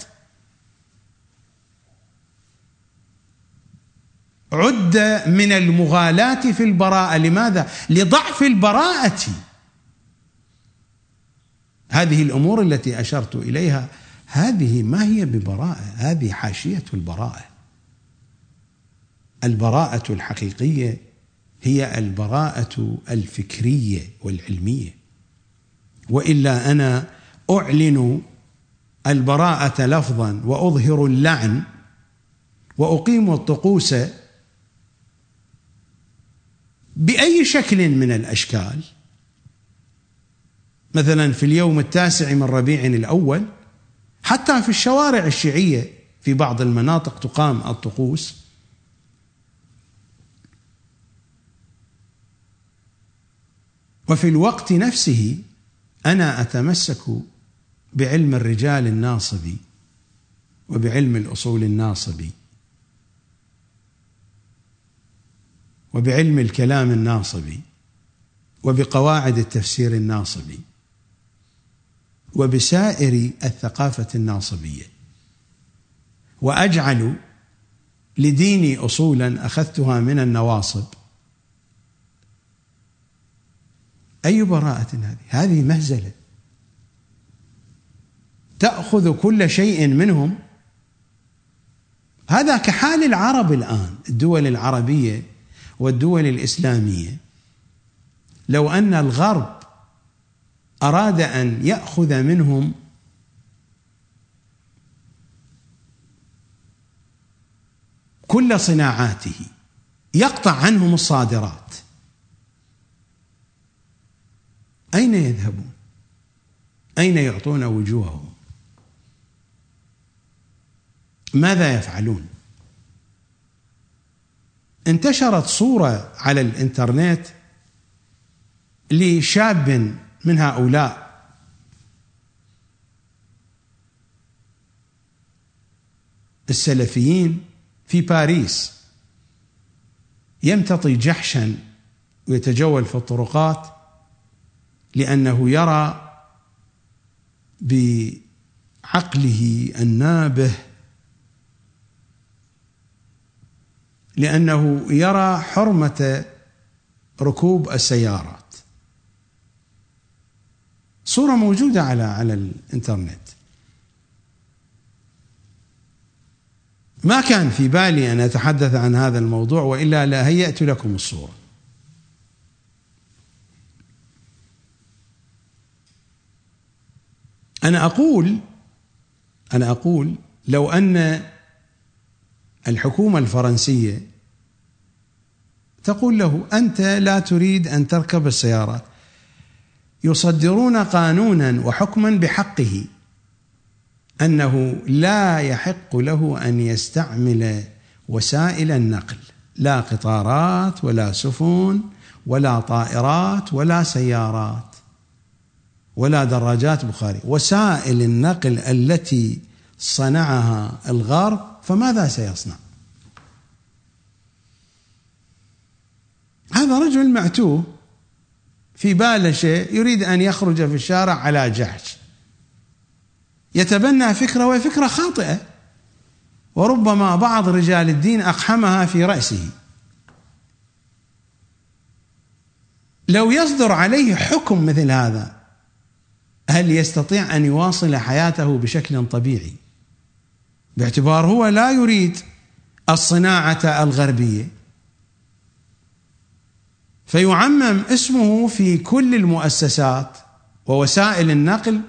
عد من المغالاة في البراءة. لماذا؟ لضعف البراءة. هذه الأمور التي أشرت إليها هذه ما هي ببراءة، هذه حاشية البراءة. البراءة الحقيقية هي البراءة الفكرية والعلمية، وإلا أنا أعلن البراءة لفظا وأظهر اللعن وأقيم الطقوس بأي شكل من الأشكال. مثلا في اليوم التاسع من ربيع الأول حتى في الشوارع الشيعية في بعض المناطق تقام الطقوس، وفي الوقت نفسه أنا أتمسك بعلم الرجال الناصبي وبعلم الأصول الناصبي وبعلم الكلام الناصبي وبقواعد التفسير الناصبي وبسائر الثقافة الناصبية، وأجعل لديني أصولا أخذتها من النواصب. أي براءة هذه؟ هذه مهزلة تأخذ كل شيء منهم. هذا كحال العرب الآن، الدول العربية والدول الإسلامية، لو أن الغرب أراد أن يأخذ منهم كل صناعاته، يقطع عنهم الصادرات، أين يذهبون؟ أين يعطون وجوههم؟ ماذا يفعلون؟ انتشرت صورة على الإنترنت لشاب من هؤلاء السلفيين في باريس يمتطي جحشا ويتجول في الطرقات لأنه يرى بعقله النابه، لأنه يرى حرمة ركوب السيارات. صورة موجودة على على الإنترنت. ما كان في بالي أن أتحدث عن هذا الموضوع وإلا لهيأت لكم الصورة. أنا أقول أنا أقول لو أن الحكومة الفرنسية تقول له أنت لا تريد أن تركب السيارات، يصدرون قانونا وحكما بحقه أنه لا يحق له أن يستعمل وسائل النقل، لا قطارات ولا سفن ولا طائرات ولا سيارات ولا دراجات بخاري، وسائل النقل التي صنعها الغرب فماذا سيصنع؟ هذا رجل معتوه في باله شيء، يريد أن يخرج في الشارع على جحش، يتبنى فكرة وهي فكرة خاطئة، وربما بعض رجال الدين أقحمها في رأسه. لو يصدر عليه حكم مثل هذا هل يستطيع أن يواصل حياته بشكل طبيعي؟ باعتبار هو لا يريد الصناعة الغربية، فيعمم اسمه في كل المؤسسات ووسائل النقل.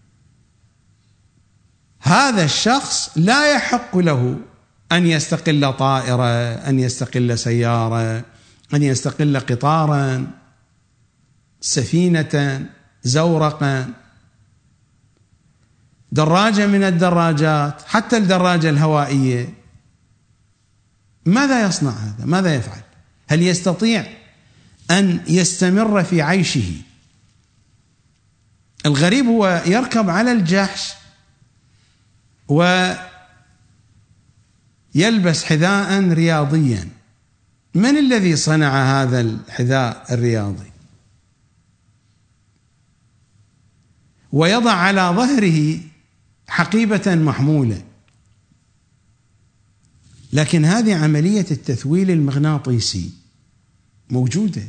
هذا الشخص لا يحق له أن يستقل طائرة، أن يستقل سيارة، أن يستقل قطارا، سفينة، زورقا، دراجة من الدراجات، حتى الدراجة الهوائية. ماذا يصنع هذا؟ ماذا يفعل؟ هل يستطيع أن يستمر في عيشه؟ الغريب هو يركب على الجحش ويلبس حذاء رياضيا. من الذي صنع هذا الحذاء الرياضي؟ ويضع على ظهره حقيبة محمولة. لكن هذه عملية التثويل المغناطيسي موجودة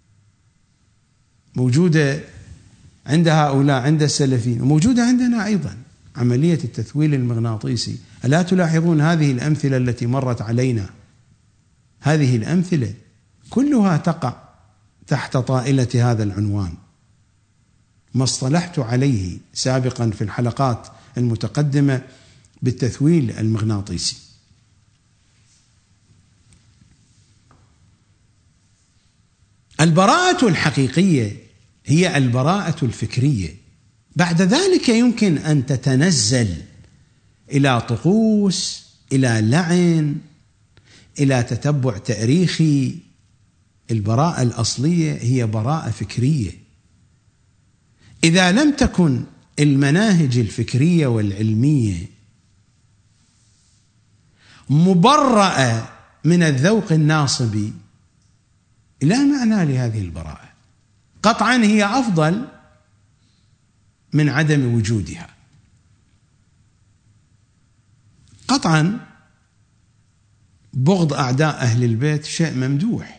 موجودة عند هؤلاء، عند السلفيين، وموجودة عندنا أيضا عملية التثويل المغناطيسي. ألا تلاحظون هذه الأمثلة التي مرت علينا؟ هذه الأمثلة كلها تقع تحت طائلة هذا العنوان، ما اصطلحت عليه سابقا في الحلقات المتقدمة بالتثويل المغناطيسي. البراءة الحقيقية هي البراءة الفكرية. بعد ذلك يمكن أن تتنزل إلى طقوس، إلى لعن، إلى تتبع تاريخي. البراءة الأصلية هي براءة فكرية. إذا لم تكن المناهج الفكرية والعلمية مبرأة من الذوق الناصبي، لا معنى لهذه البراءة. قطعا هي أفضل من عدم وجودها. قطعا بغض أعداء أهل البيت شيء ممدوح،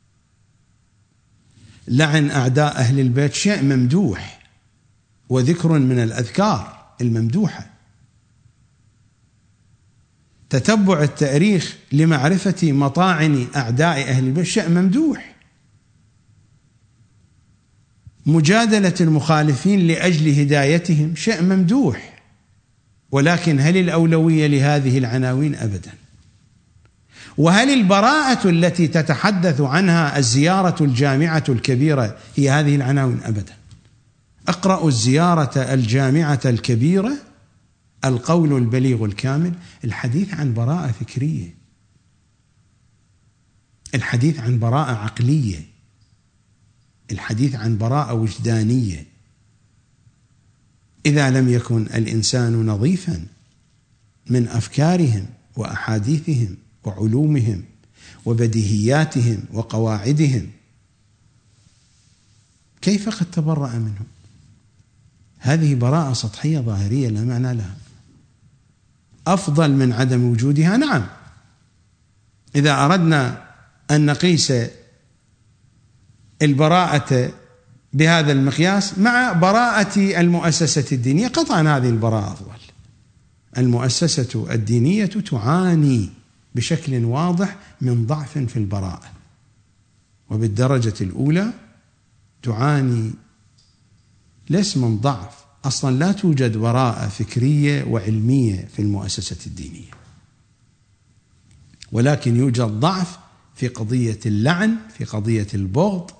لعن أعداء أهل البيت شيء ممدوح، وذكر من الأذكار الممدوحة. تتبع التاريخ لمعرفة مطاعن أعداء أهل البيت شيء ممدوح. مجادلة المخالفين لأجل هدايتهم شيء ممدوح. ولكن هل الأولوية لهذه العناوين؟ أبدا. وهل البراءة التي تتحدث عنها الزيارة الجامعة الكبيرة هي هذه العناوين؟ أبدا. اقرأوا الزيارة الجامعة الكبيرة، القول البليغ الكامل، الحديث عن براءة فكرية. الحديث عن براءة عقلية، الحديث عن براءة وجدانية. إذا لم يكن الإنسان نظيفا من أفكارهم وأحاديثهم وعلومهم وبديهياتهم وقواعدهم، كيف قد تبرأ منهم؟ هذه براءة سطحية ظاهرية لا معنى لها. أفضل من عدم وجودها؟ نعم، إذا أردنا أن نقيس البراءة بهذا المقياس مع براءة المؤسسة الدينية، قطعا هذه البراءة أفضل. المؤسسة الدينية تعاني بشكل واضح من ضعف في البراءة، وبالدرجة الأولى تعاني ليس من ضعف، أصلا لا توجد براءة فكرية وعلمية في المؤسسة الدينية، ولكن يوجد ضعف في قضية اللعن، في قضية البغض،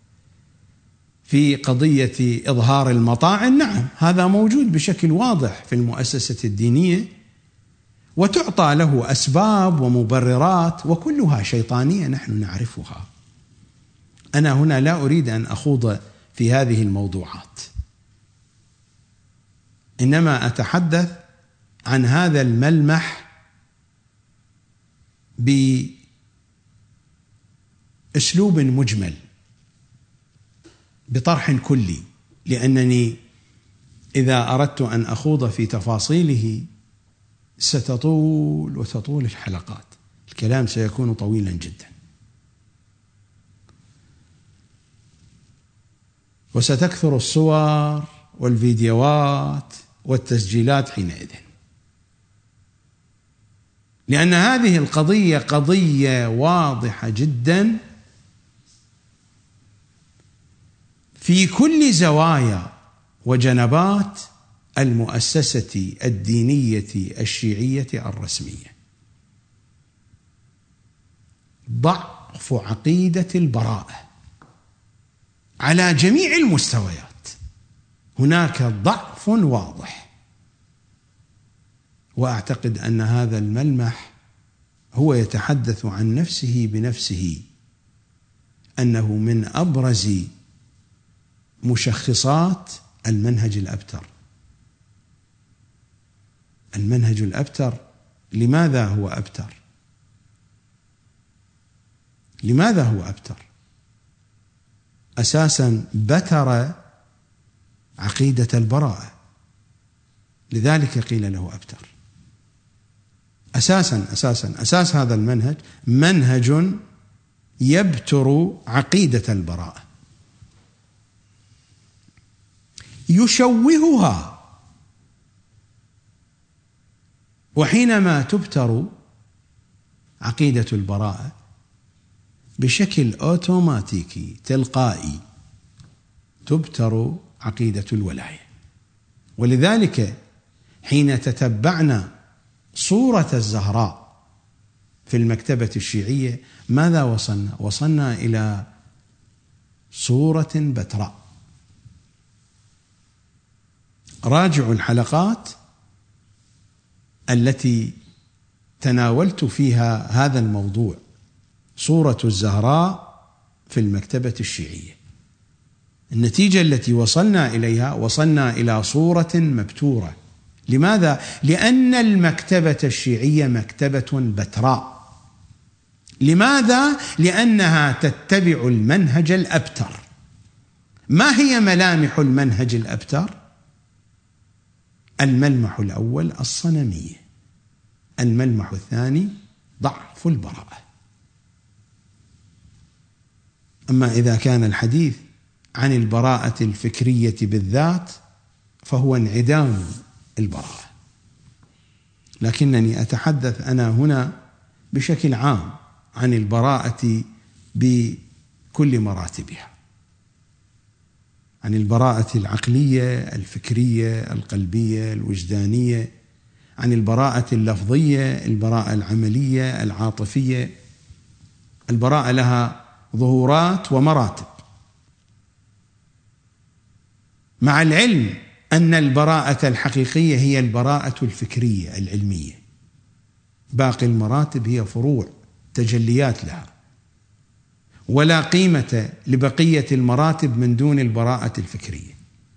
في قضية إظهار المطاعن. نعم، هذا موجود بشكل واضح في المؤسسة الدينية، وتعطى له أسباب ومبررات وكلها شيطانية نحن نعرفها. أنا هنا لا أريد أن أخوض في هذه الموضوعات، إنما أتحدث عن هذا الملمح بأسلوب مجمل بطرح كلي، لأنني إذا أردت أن أخوض في تفاصيله ستطول وتطول الحلقات، الكلام سيكون طويلا جدا، وستكثر الصور والفيديوهات والتسجيلات حينئذ، لأن هذه القضية قضية واضحة جدا في كل زوايا وجنبات المؤسسة الدينية الشيعية الرسمية. ضعف عقيدة البراءة على جميع المستويات، هناك ضعف واضح، وأعتقد أن هذا الملمح هو يتحدث عن نفسه بنفسه، أنه من أبرز مشخصات المنهج الأبتر. المنهج الأبتر لماذا هو أبتر؟ لماذا هو أبتر؟ أساسا بتر عقيدة البراءة، لذلك قيل له أبتر. أساسا أساسا أساس هذا المنهج منهج يبتر عقيدة البراءة، يشوهها. وحينما تبتر عقيدة البراءة بشكل أوتوماتيكي تلقائي تبتر عقيدة الولاية. ولذلك حين تتبعنا صورة الزهراء في المكتبة الشيعية ماذا وصلنا؟ وصلنا إلى صورة بتراء. راجعوا الحلقات التي تناولت فيها هذا الموضوع، صورة الزهراء في المكتبة الشيعية. النتيجة التي وصلنا إليها، وصلنا إلى صورة مبتورة. لماذا؟ لأن المكتبة الشيعية مكتبة بتراء. لماذا؟ لأنها تتبع المنهج الأبتر. ما هي ملامح المنهج الأبتر؟ الملمح الأول الصنمية، الملمح الثاني ضعف البراءة. أما إذا كان الحديث عن البراءة الفكرية بالذات فهو انعدام البراءة، لكنني أتحدث أنا هنا بشكل عام عن البراءة بكل مراتبها، عن البراءة العقلية، الفكرية، القلبية، الوجدانية، عن البراءة اللفظية، البراءة العملية، العاطفية. البراءة لها ظهورات ومراتب، مع العلم أن البراءة الحقيقية هي البراءة الفكرية العلمية، باقي المراتب هي فروع تجليات لها. ولا قيمة لبقية المراتب من دون البراءة الفكرية.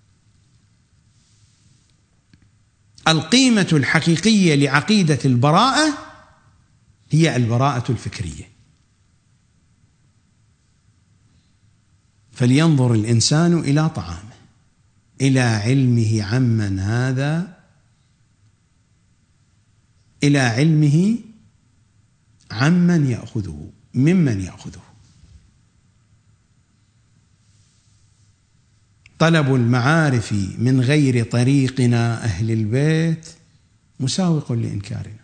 القيمة الحقيقية لعقيدة البراءة هي البراءة الفكرية. فلينظر الإنسان إلى طعامه، إلى علمه عمن هذا، إلى علمه عمن يأخذه، ممن يأخذه. طلب المعارف من غير طريقنا أهل البيت مساوق لإنكارنا.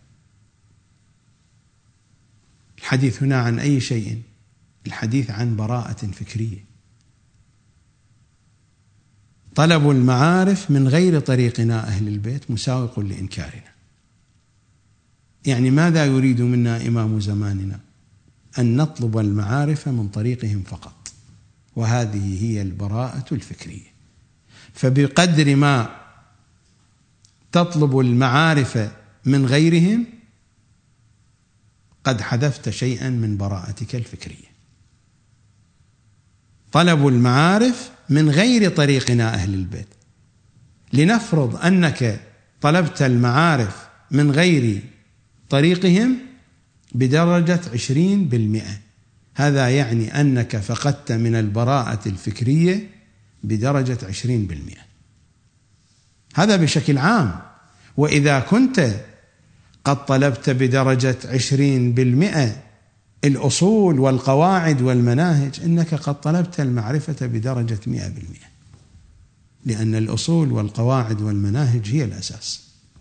الحديث هنا عن أي شيء؟ الحديث عن براءة فكرية. طلب المعارف من غير طريقنا أهل البيت مساوق لإنكارنا. يعني ماذا يريد منا إمام زماننا؟ أن نطلب المعارف من طريقهم فقط، وهذه هي البراءة الفكرية. فبقدر ما تطلب المعارف من غيرهم قد حذفت شيئا من براءتك الفكرية. طلب المعارف من غير طريقنا أهل البيت، لنفرض أنك طلبت المعارف من غير طريقهم بدرجة عشرين بالمئة، هذا يعني أنك فقدت من البراءة الفكرية بدرجة عشرين بالمئة. هذا بشكل عام. وإذا كنت قد طلبت بدرجة عشرين بالمئة الأصول والقواعد والمناهج، إنك قد طلبت المعرفة بدرجة مئة بالمئة، لأن الأصول والقواعد والمناهج هي الأساس.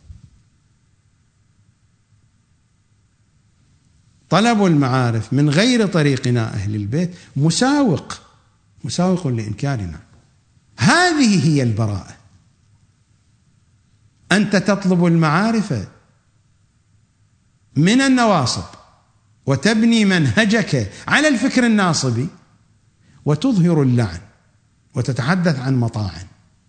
طلب المعارف من غير طريقنا أهل البيت مساوق مساوق لإنكارنا. هذه هي البراءة. أنت تطلب المعارف من النواصب وتبني منهجك على الفكر الناصبي وتظهر اللعن وتتحدث عن مطاعن.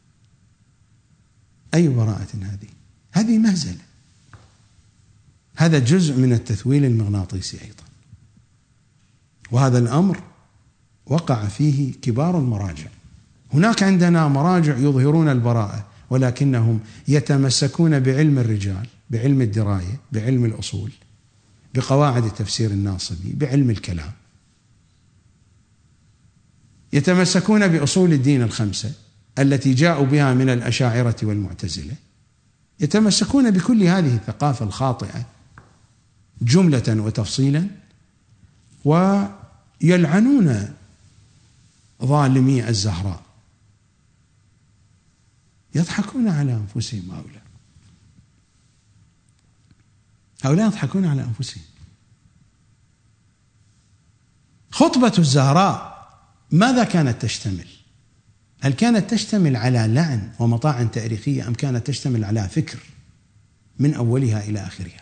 أي براءة هذه؟ هذه مهزلة. هذا جزء من التثويل المغناطيسي أيضا، وهذا الأمر وقع فيه كبار المراجع. هناك عندنا مراجع يظهرون البراءة ولكنهم يتمسكون بعلم الرجال، بعلم الدراية، بعلم الأصول، بقواعد التفسير الناصبي، بعلم الكلام. يتمسكون بأصول الدين الخمسة التي جاءوا بها من الأشاعرة والمعتزلة. يتمسكون بكل هذه الثقافة الخاطئة جملة وتفصيلا، ويلعنون ظالمي الزهراء. يضحكون على أنفسهم. هؤلاء هؤلاء يضحكون على أنفسهم. خطبة الزهراء ماذا كانت تشتمل؟ هل كانت تشتمل على لعن ومطاعن تاريخية، أم كانت تشتمل على فكر من أولها إلى آخرها؟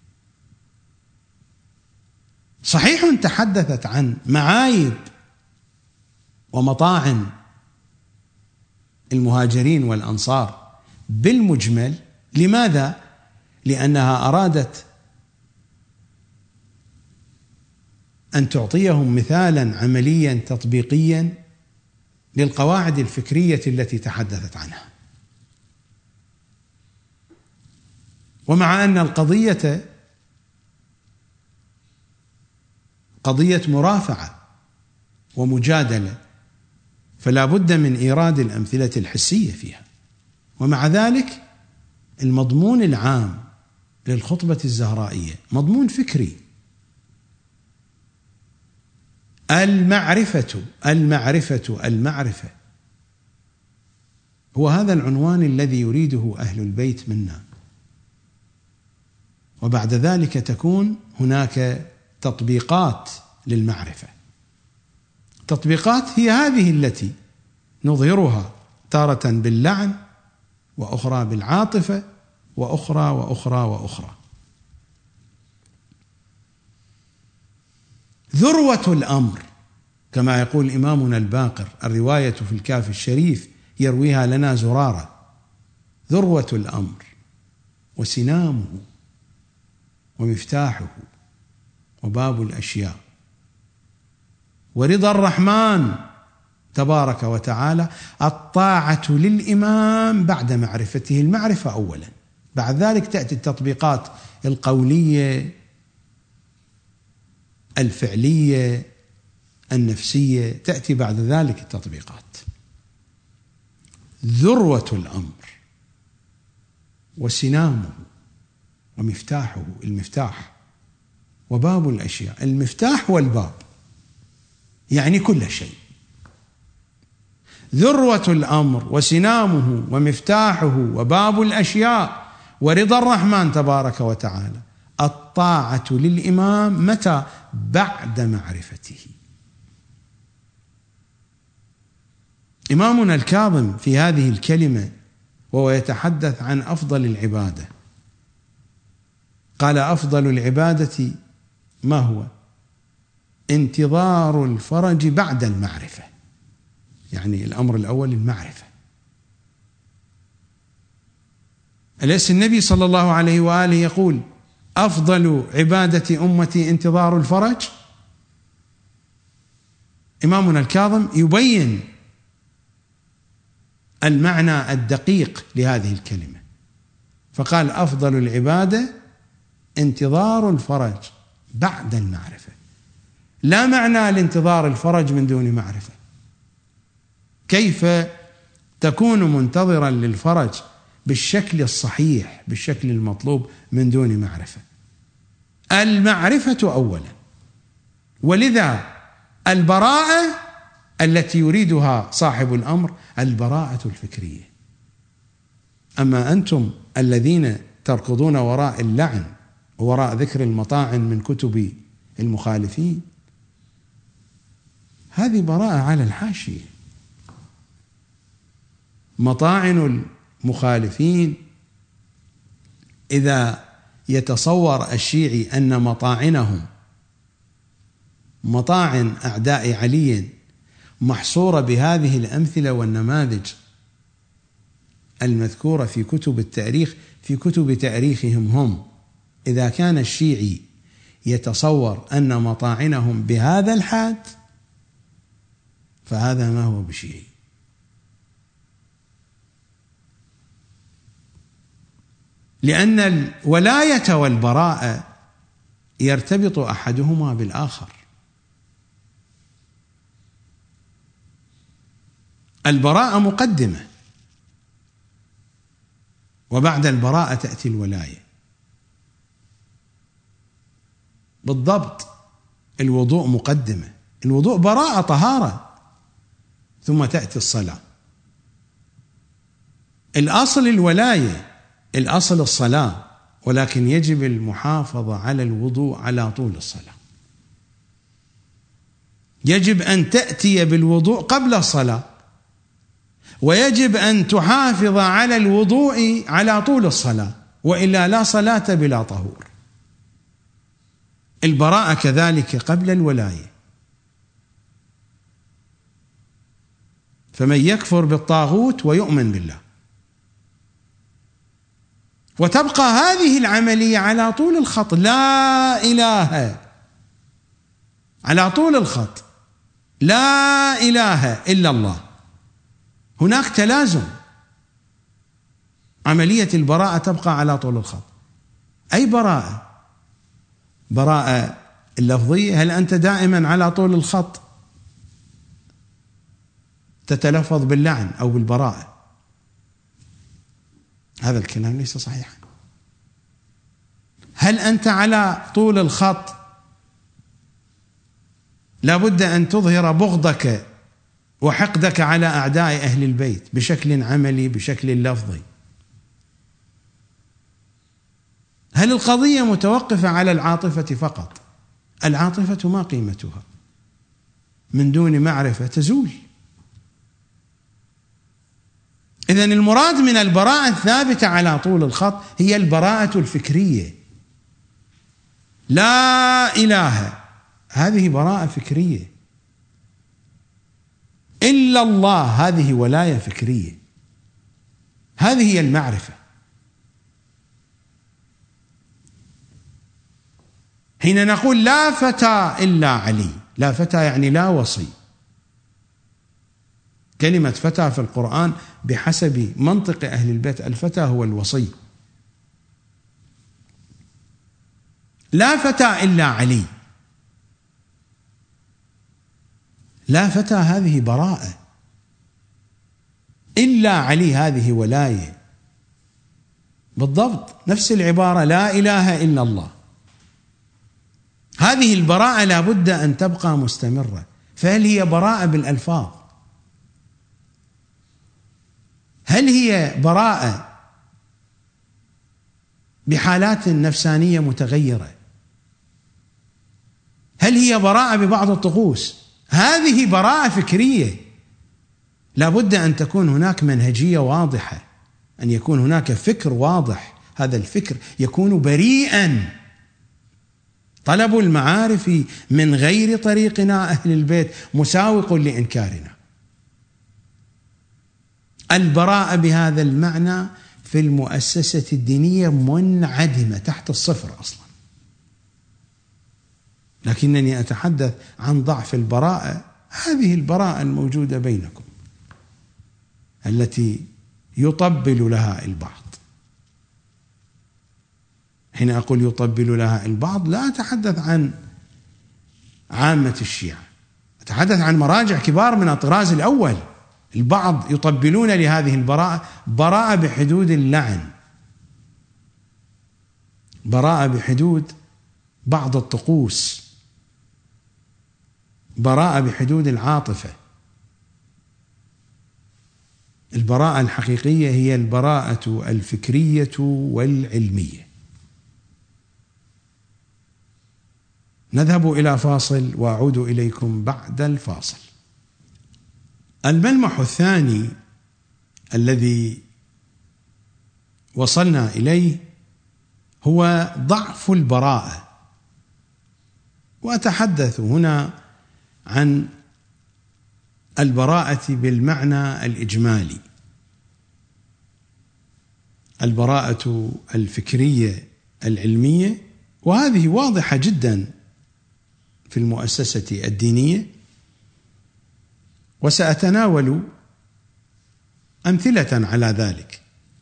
صحيح تحدثت عن معايب ومطاعن المهاجرين والأنصار بالمجمل. لماذا؟ لأنها أرادت أن تعطيهم مثالا عمليا تطبيقيا للقواعد الفكرية التي تحدثت عنها. ومع أن القضية قضية مرافعة ومجادلة، فلا بد من إيراد الأمثلة الحسية فيها. ومع ذلك المضمون العام للخطبة الزهرائية مضمون فكري. المعرفة المعرفة المعرفة هو هذا العنوان الذي يريده أهل البيت منا. وبعد ذلك تكون هناك تطبيقات للمعرفة. تطبيقات هي هذه التي نظهرها تارة باللعن، وأخرى بالعاطفة، وأخرى وأخرى وأخرى. ذروة الأمر كما يقول إمامنا الباقر، الرواية في الكافي الشريف يرويها لنا زرارة: ذروة الأمر وسنامه ومفتاحه وباب الأشياء ورضا الرحمن تبارك وتعالى. الطاعة للإمام بعد معرفته، المعرفة أولا، بعد ذلك تأتي التطبيقات القولية الفعلية النفسية، تأتي بعد ذلك التطبيقات. ذروة الأمر وسنامه ومفتاحه، المفتاح وباب الأشياء، المفتاح والباب يعني كل شيء. ذروة الأمر وسنامه ومفتاحه وباب الأشياء ورضا الرحمن تبارك وتعالى. الطاعة للإمام متى؟ بعد معرفته. إمامنا الكاظم في هذه الكلمة وهو يتحدث عن أفضل العبادة قال: أفضل العبادة ما هو؟ انتظار الفرج بعد المعرفة، يعني الأمر الأول المعرفة. أليس النبي صلى الله عليه وآله يقول: أفضل عبادة أمتي انتظار الفرج؟ إمامنا الكاظم يبين المعنى الدقيق لهذه الكلمة، فقال: أفضل العبادة انتظار الفرج بعد المعرفة. لا معنى لانتظار الفرج من دون معرفة. كيف تكون منتظرا للفرج بالشكل الصحيح بالشكل المطلوب من دون معرفة؟ المعرفة أولا. ولذا البراءة التي يريدها صاحب الأمر البراءة الفكرية. أما أنتم الذين تركضون وراء اللعن وراء ذكر المطاعن من كتب المخالفين، هذه براءة على الحاشية. مطاعن المخالفين، إذا يتصور الشيعي أن مطاعنهم مطاعن أعداء علي محصورة بهذه الأمثلة والنماذج المذكورة في كتب التاريخ، في كتب تاريخهم هم، إذا كان الشيعي يتصور أن مطاعنهم بهذا الحد فهذا ما هو بشيعي. لأن الولاية والبراءة يرتبط أحدهما بالآخر. البراءة مقدمة، وبعد البراءة تأتي الولاية. بالضبط الوضوء مقدمة، الوضوء براءة طهارة، ثم تأتي الصلاة. الأصل الولاية، الأصل الصلاة، ولكن يجب المحافظة على الوضوء على طول الصلاة. يجب أن تأتي بالوضوء قبل الصلاة، ويجب أن تحافظ على الوضوء على طول الصلاة، وإلا لا صلاة بلا طهور. البراءة كذلك قبل الولاية. فمن يكفر بالطاغوت ويؤمن بالله، وتبقى هذه العملية على طول الخط، لا إله على طول الخط، لا إله إلا الله. هناك تلازم، عملية البراءة تبقى على طول الخط. أي براءة؟ براءة اللفظية، هل أنت دائما على طول الخط تتلفظ باللعن أو بالبراءة؟ هذا الكلام ليس صحيحا. هل أنت على طول الخط لابد أن تظهر بغضك وحقدك على أعداء أهل البيت بشكل عملي بشكل لفظي؟ هل القضية متوقفة على العاطفة فقط؟ العاطفة ما قيمتها؟ من دون معرفة تزول. إذن المراد من البراءة الثابتة على طول الخط هي البراءة الفكرية. لا إله، هذه براءة فكرية. إلا الله، هذه ولاية فكرية. هذه هي المعرفة. حين نقول لا فتى إلا علي، لا فتى يعني لا وصي. كلمة فتى في القرآن بحسب منطق أهل البيت الفتى هو الوصي. لا فتى إلا علي، لا فتى هذه براءة، إلا علي هذه ولاية. بالضبط نفس العبارة لا إله إلا الله، هذه البراءة لا بد أن تبقى مستمرة. فهل هي براءة بالألفاظ؟ هل هي براءة بحالات نفسانية متغيرة؟ هل هي براءة ببعض الطقوس؟ هذه براءة فكرية، لا بد أن تكون هناك منهجية واضحة، أن يكون هناك فكر واضح، هذا الفكر يكون بريئا. طلب المعارف من غير طريقنا أهل البيت مساوق لإنكارنا. البراءة بهذا المعنى في المؤسسة الدينية منعدمة تحت الصفر أصلا، لكنني أتحدث عن ضعف البراءة، هذه البراءة الموجودة بينكم التي يطبل لها البعض. حين أقول يطبل لها البعض لا أتحدث عن عامة الشيعة، أتحدث عن مراجع كبار من الطراز الأول. البعض يطبلون لهذه البراءة، براءة بحدود اللعن، براءة بحدود بعض الطقوس، براءة بحدود العاطفة. البراءة الحقيقية هي البراءة الفكرية والعلمية. نذهب إلى فاصل وأعود إليكم بعد الفاصل. الملمح الثاني الذي وصلنا إليه هو ضعف البراءة، وأتحدث هنا عن البراءة بالمعنى الإجمالي، البراءة الفكرية العلمية، وهذه واضحة جدا في المؤسسة الدينية، وسأتناول أمثلة على ذلك،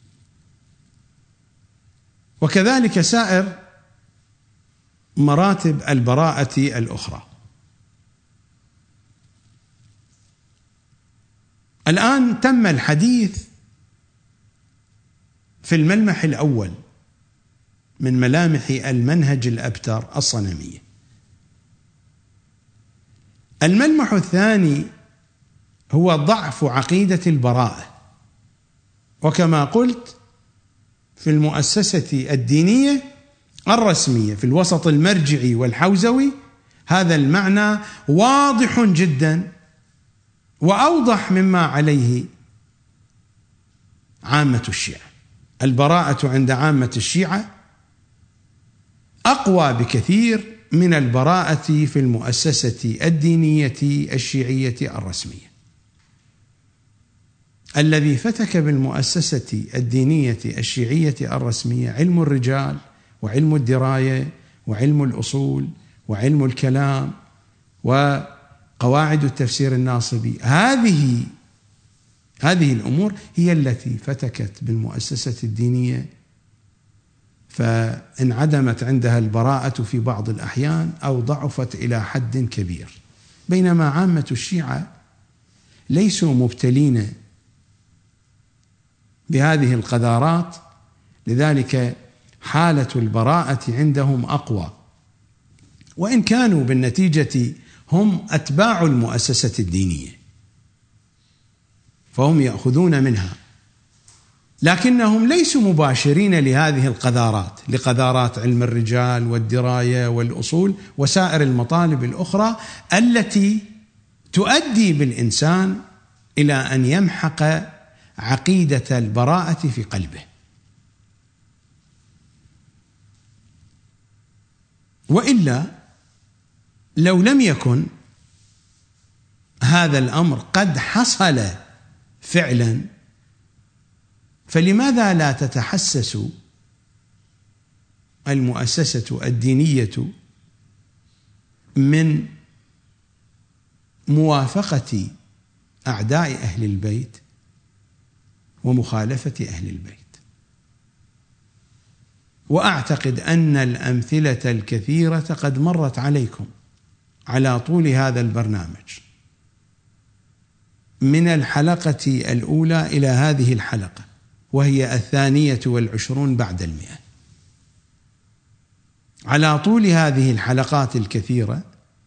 وكذلك سائر مراتب البراءة الأخرى. الآن تم الحديث في الملمح الأول من ملامح المنهج الأبتر الصنمية. الملمح الثاني هو ضعف عقيدة البراءة، وكما قلت في المؤسسة الدينية الرسمية في الوسط المرجعي والحوزوي هذا المعنى واضح جدا وأوضح مما عليه عامة الشيعة. البراءة عند عامة الشيعة أقوى بكثير من البراءة في المؤسسة الدينية الشيعية الرسمية. الذي فتك بالمؤسسة الدينية الشيعية الرسمية علم الرجال وعلم الدراية وعلم الأصول وعلم الكلام وقواعد التفسير الناصبي. هذه هذه الأمور هي التي فتكت بالمؤسسة الدينية، فانعدمت عندها البراءة في بعض الأحيان أو ضعفت إلى حد كبير، بينما عامة الشيعة ليسوا مبتلين بهذه القذارات، لذلك حالة البراءة عندهم أقوى، وإن كانوا بالنتيجة هم أتباع المؤسسة الدينية فهم يأخذون منها، لكنهم ليسوا مباشرين لهذه القذارات، لقذارات علم الرجال والدراية والأصول وسائر المطالب الأخرى التي تؤدي بالإنسان إلى أن يمحق عقيدة البراءة في قلبه. وإلا لو لم يكن هذا الأمر قد حصل فعلا، فلماذا لا تتحسس المؤسسة الدينية من موافقة أعداء أهل البيت ومخالفة أهل البيت. وأعتقد أن الأمثلة الكثيرة قد مرت عليكم على طول هذا البرنامج، من الحلقة الأولى إلى هذه الحلقة، وهي الثانية والعشرون بعد المئة. على طول هذه الحلقات الكثيرة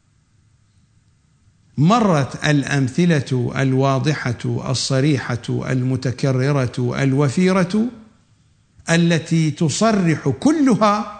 مرت الأمثلة الواضحة الصريحة المتكررة الوفيرة التي تصرح كلها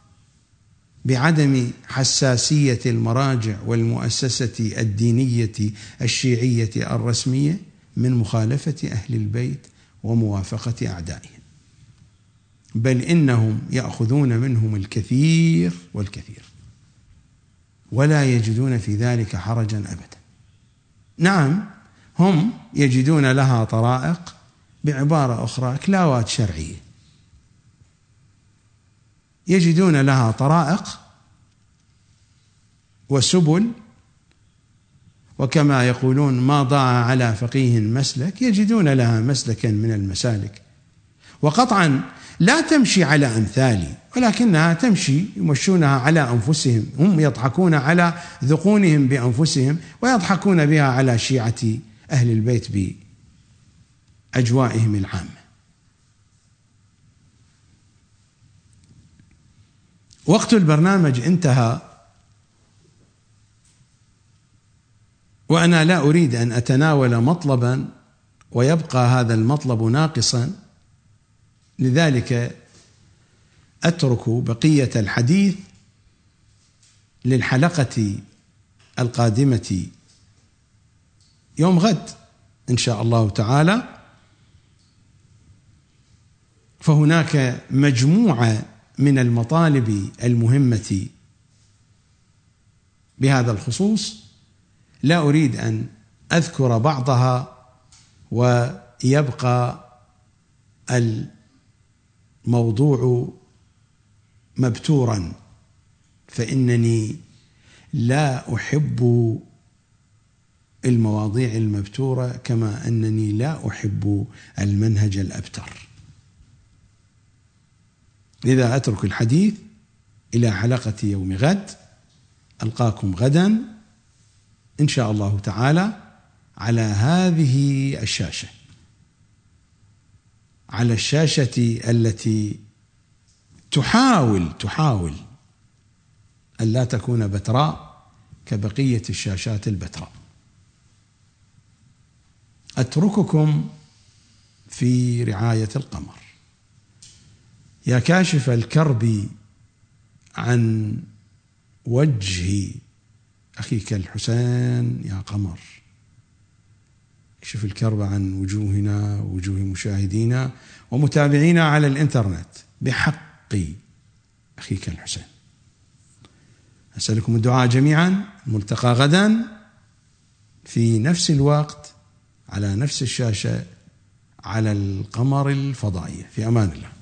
بعدم حساسية المراجع والمؤسسة الدينية الشيعية الرسمية من مخالفة أهل البيت وموافقة أعدائهم، بل إنهم يأخذون منهم الكثير والكثير ولا يجدون في ذلك حرجا أبدا. نعم، هم يجدون لها طرائق، بعبارة أخرى كلاوات شرعية، يجدون لها طرائق وسبل، وكما يقولون ما ضاع على فقيه مسلك، يجدون لها مسلكا من المسالك، وقطعا لا تمشي على أمثالي، ولكنها تمشي يمشونها على أنفسهم، هم يضحكون على ذقونهم بأنفسهم ويضحكون بها على شيعة أهل البيت بأجوائهم العامة. وقت البرنامج انتهى، وأنا لا أريد أن أتناول مطلبا ويبقى هذا المطلب ناقصا، لذلك أترك بقية الحديث للحلقة القادمة يوم غد إن شاء الله تعالى. فهناك مجموعة من المطالب المهمة بهذا الخصوص، لا أريد أن أذكر بعضها ويبقى الموضوع مبتورا، فإنني لا أحب المواضيع المبتورة كما أنني لا أحب المنهج الأبتر. لذا أترك الحديث إلى حلقة يوم غد. ألقاكم غدا إن شاء الله تعالى على هذه الشاشة، على الشاشة التي تحاول تحاول أن لا تكون بتراء كبقية الشاشات البتراء. أترككم في رعاية القمر. يا كاشف الكرب عن وجه أخيك الحسين يا قمر، اكشف الكرب عن وجوهنا ووجوه مشاهدينا ومتابعينا على الإنترنت بحق أخيك الحسين. أسألكم الدعاء جميعا. الملتقى غدا في نفس الوقت على نفس الشاشة على القمر الفضائية. في أمان الله.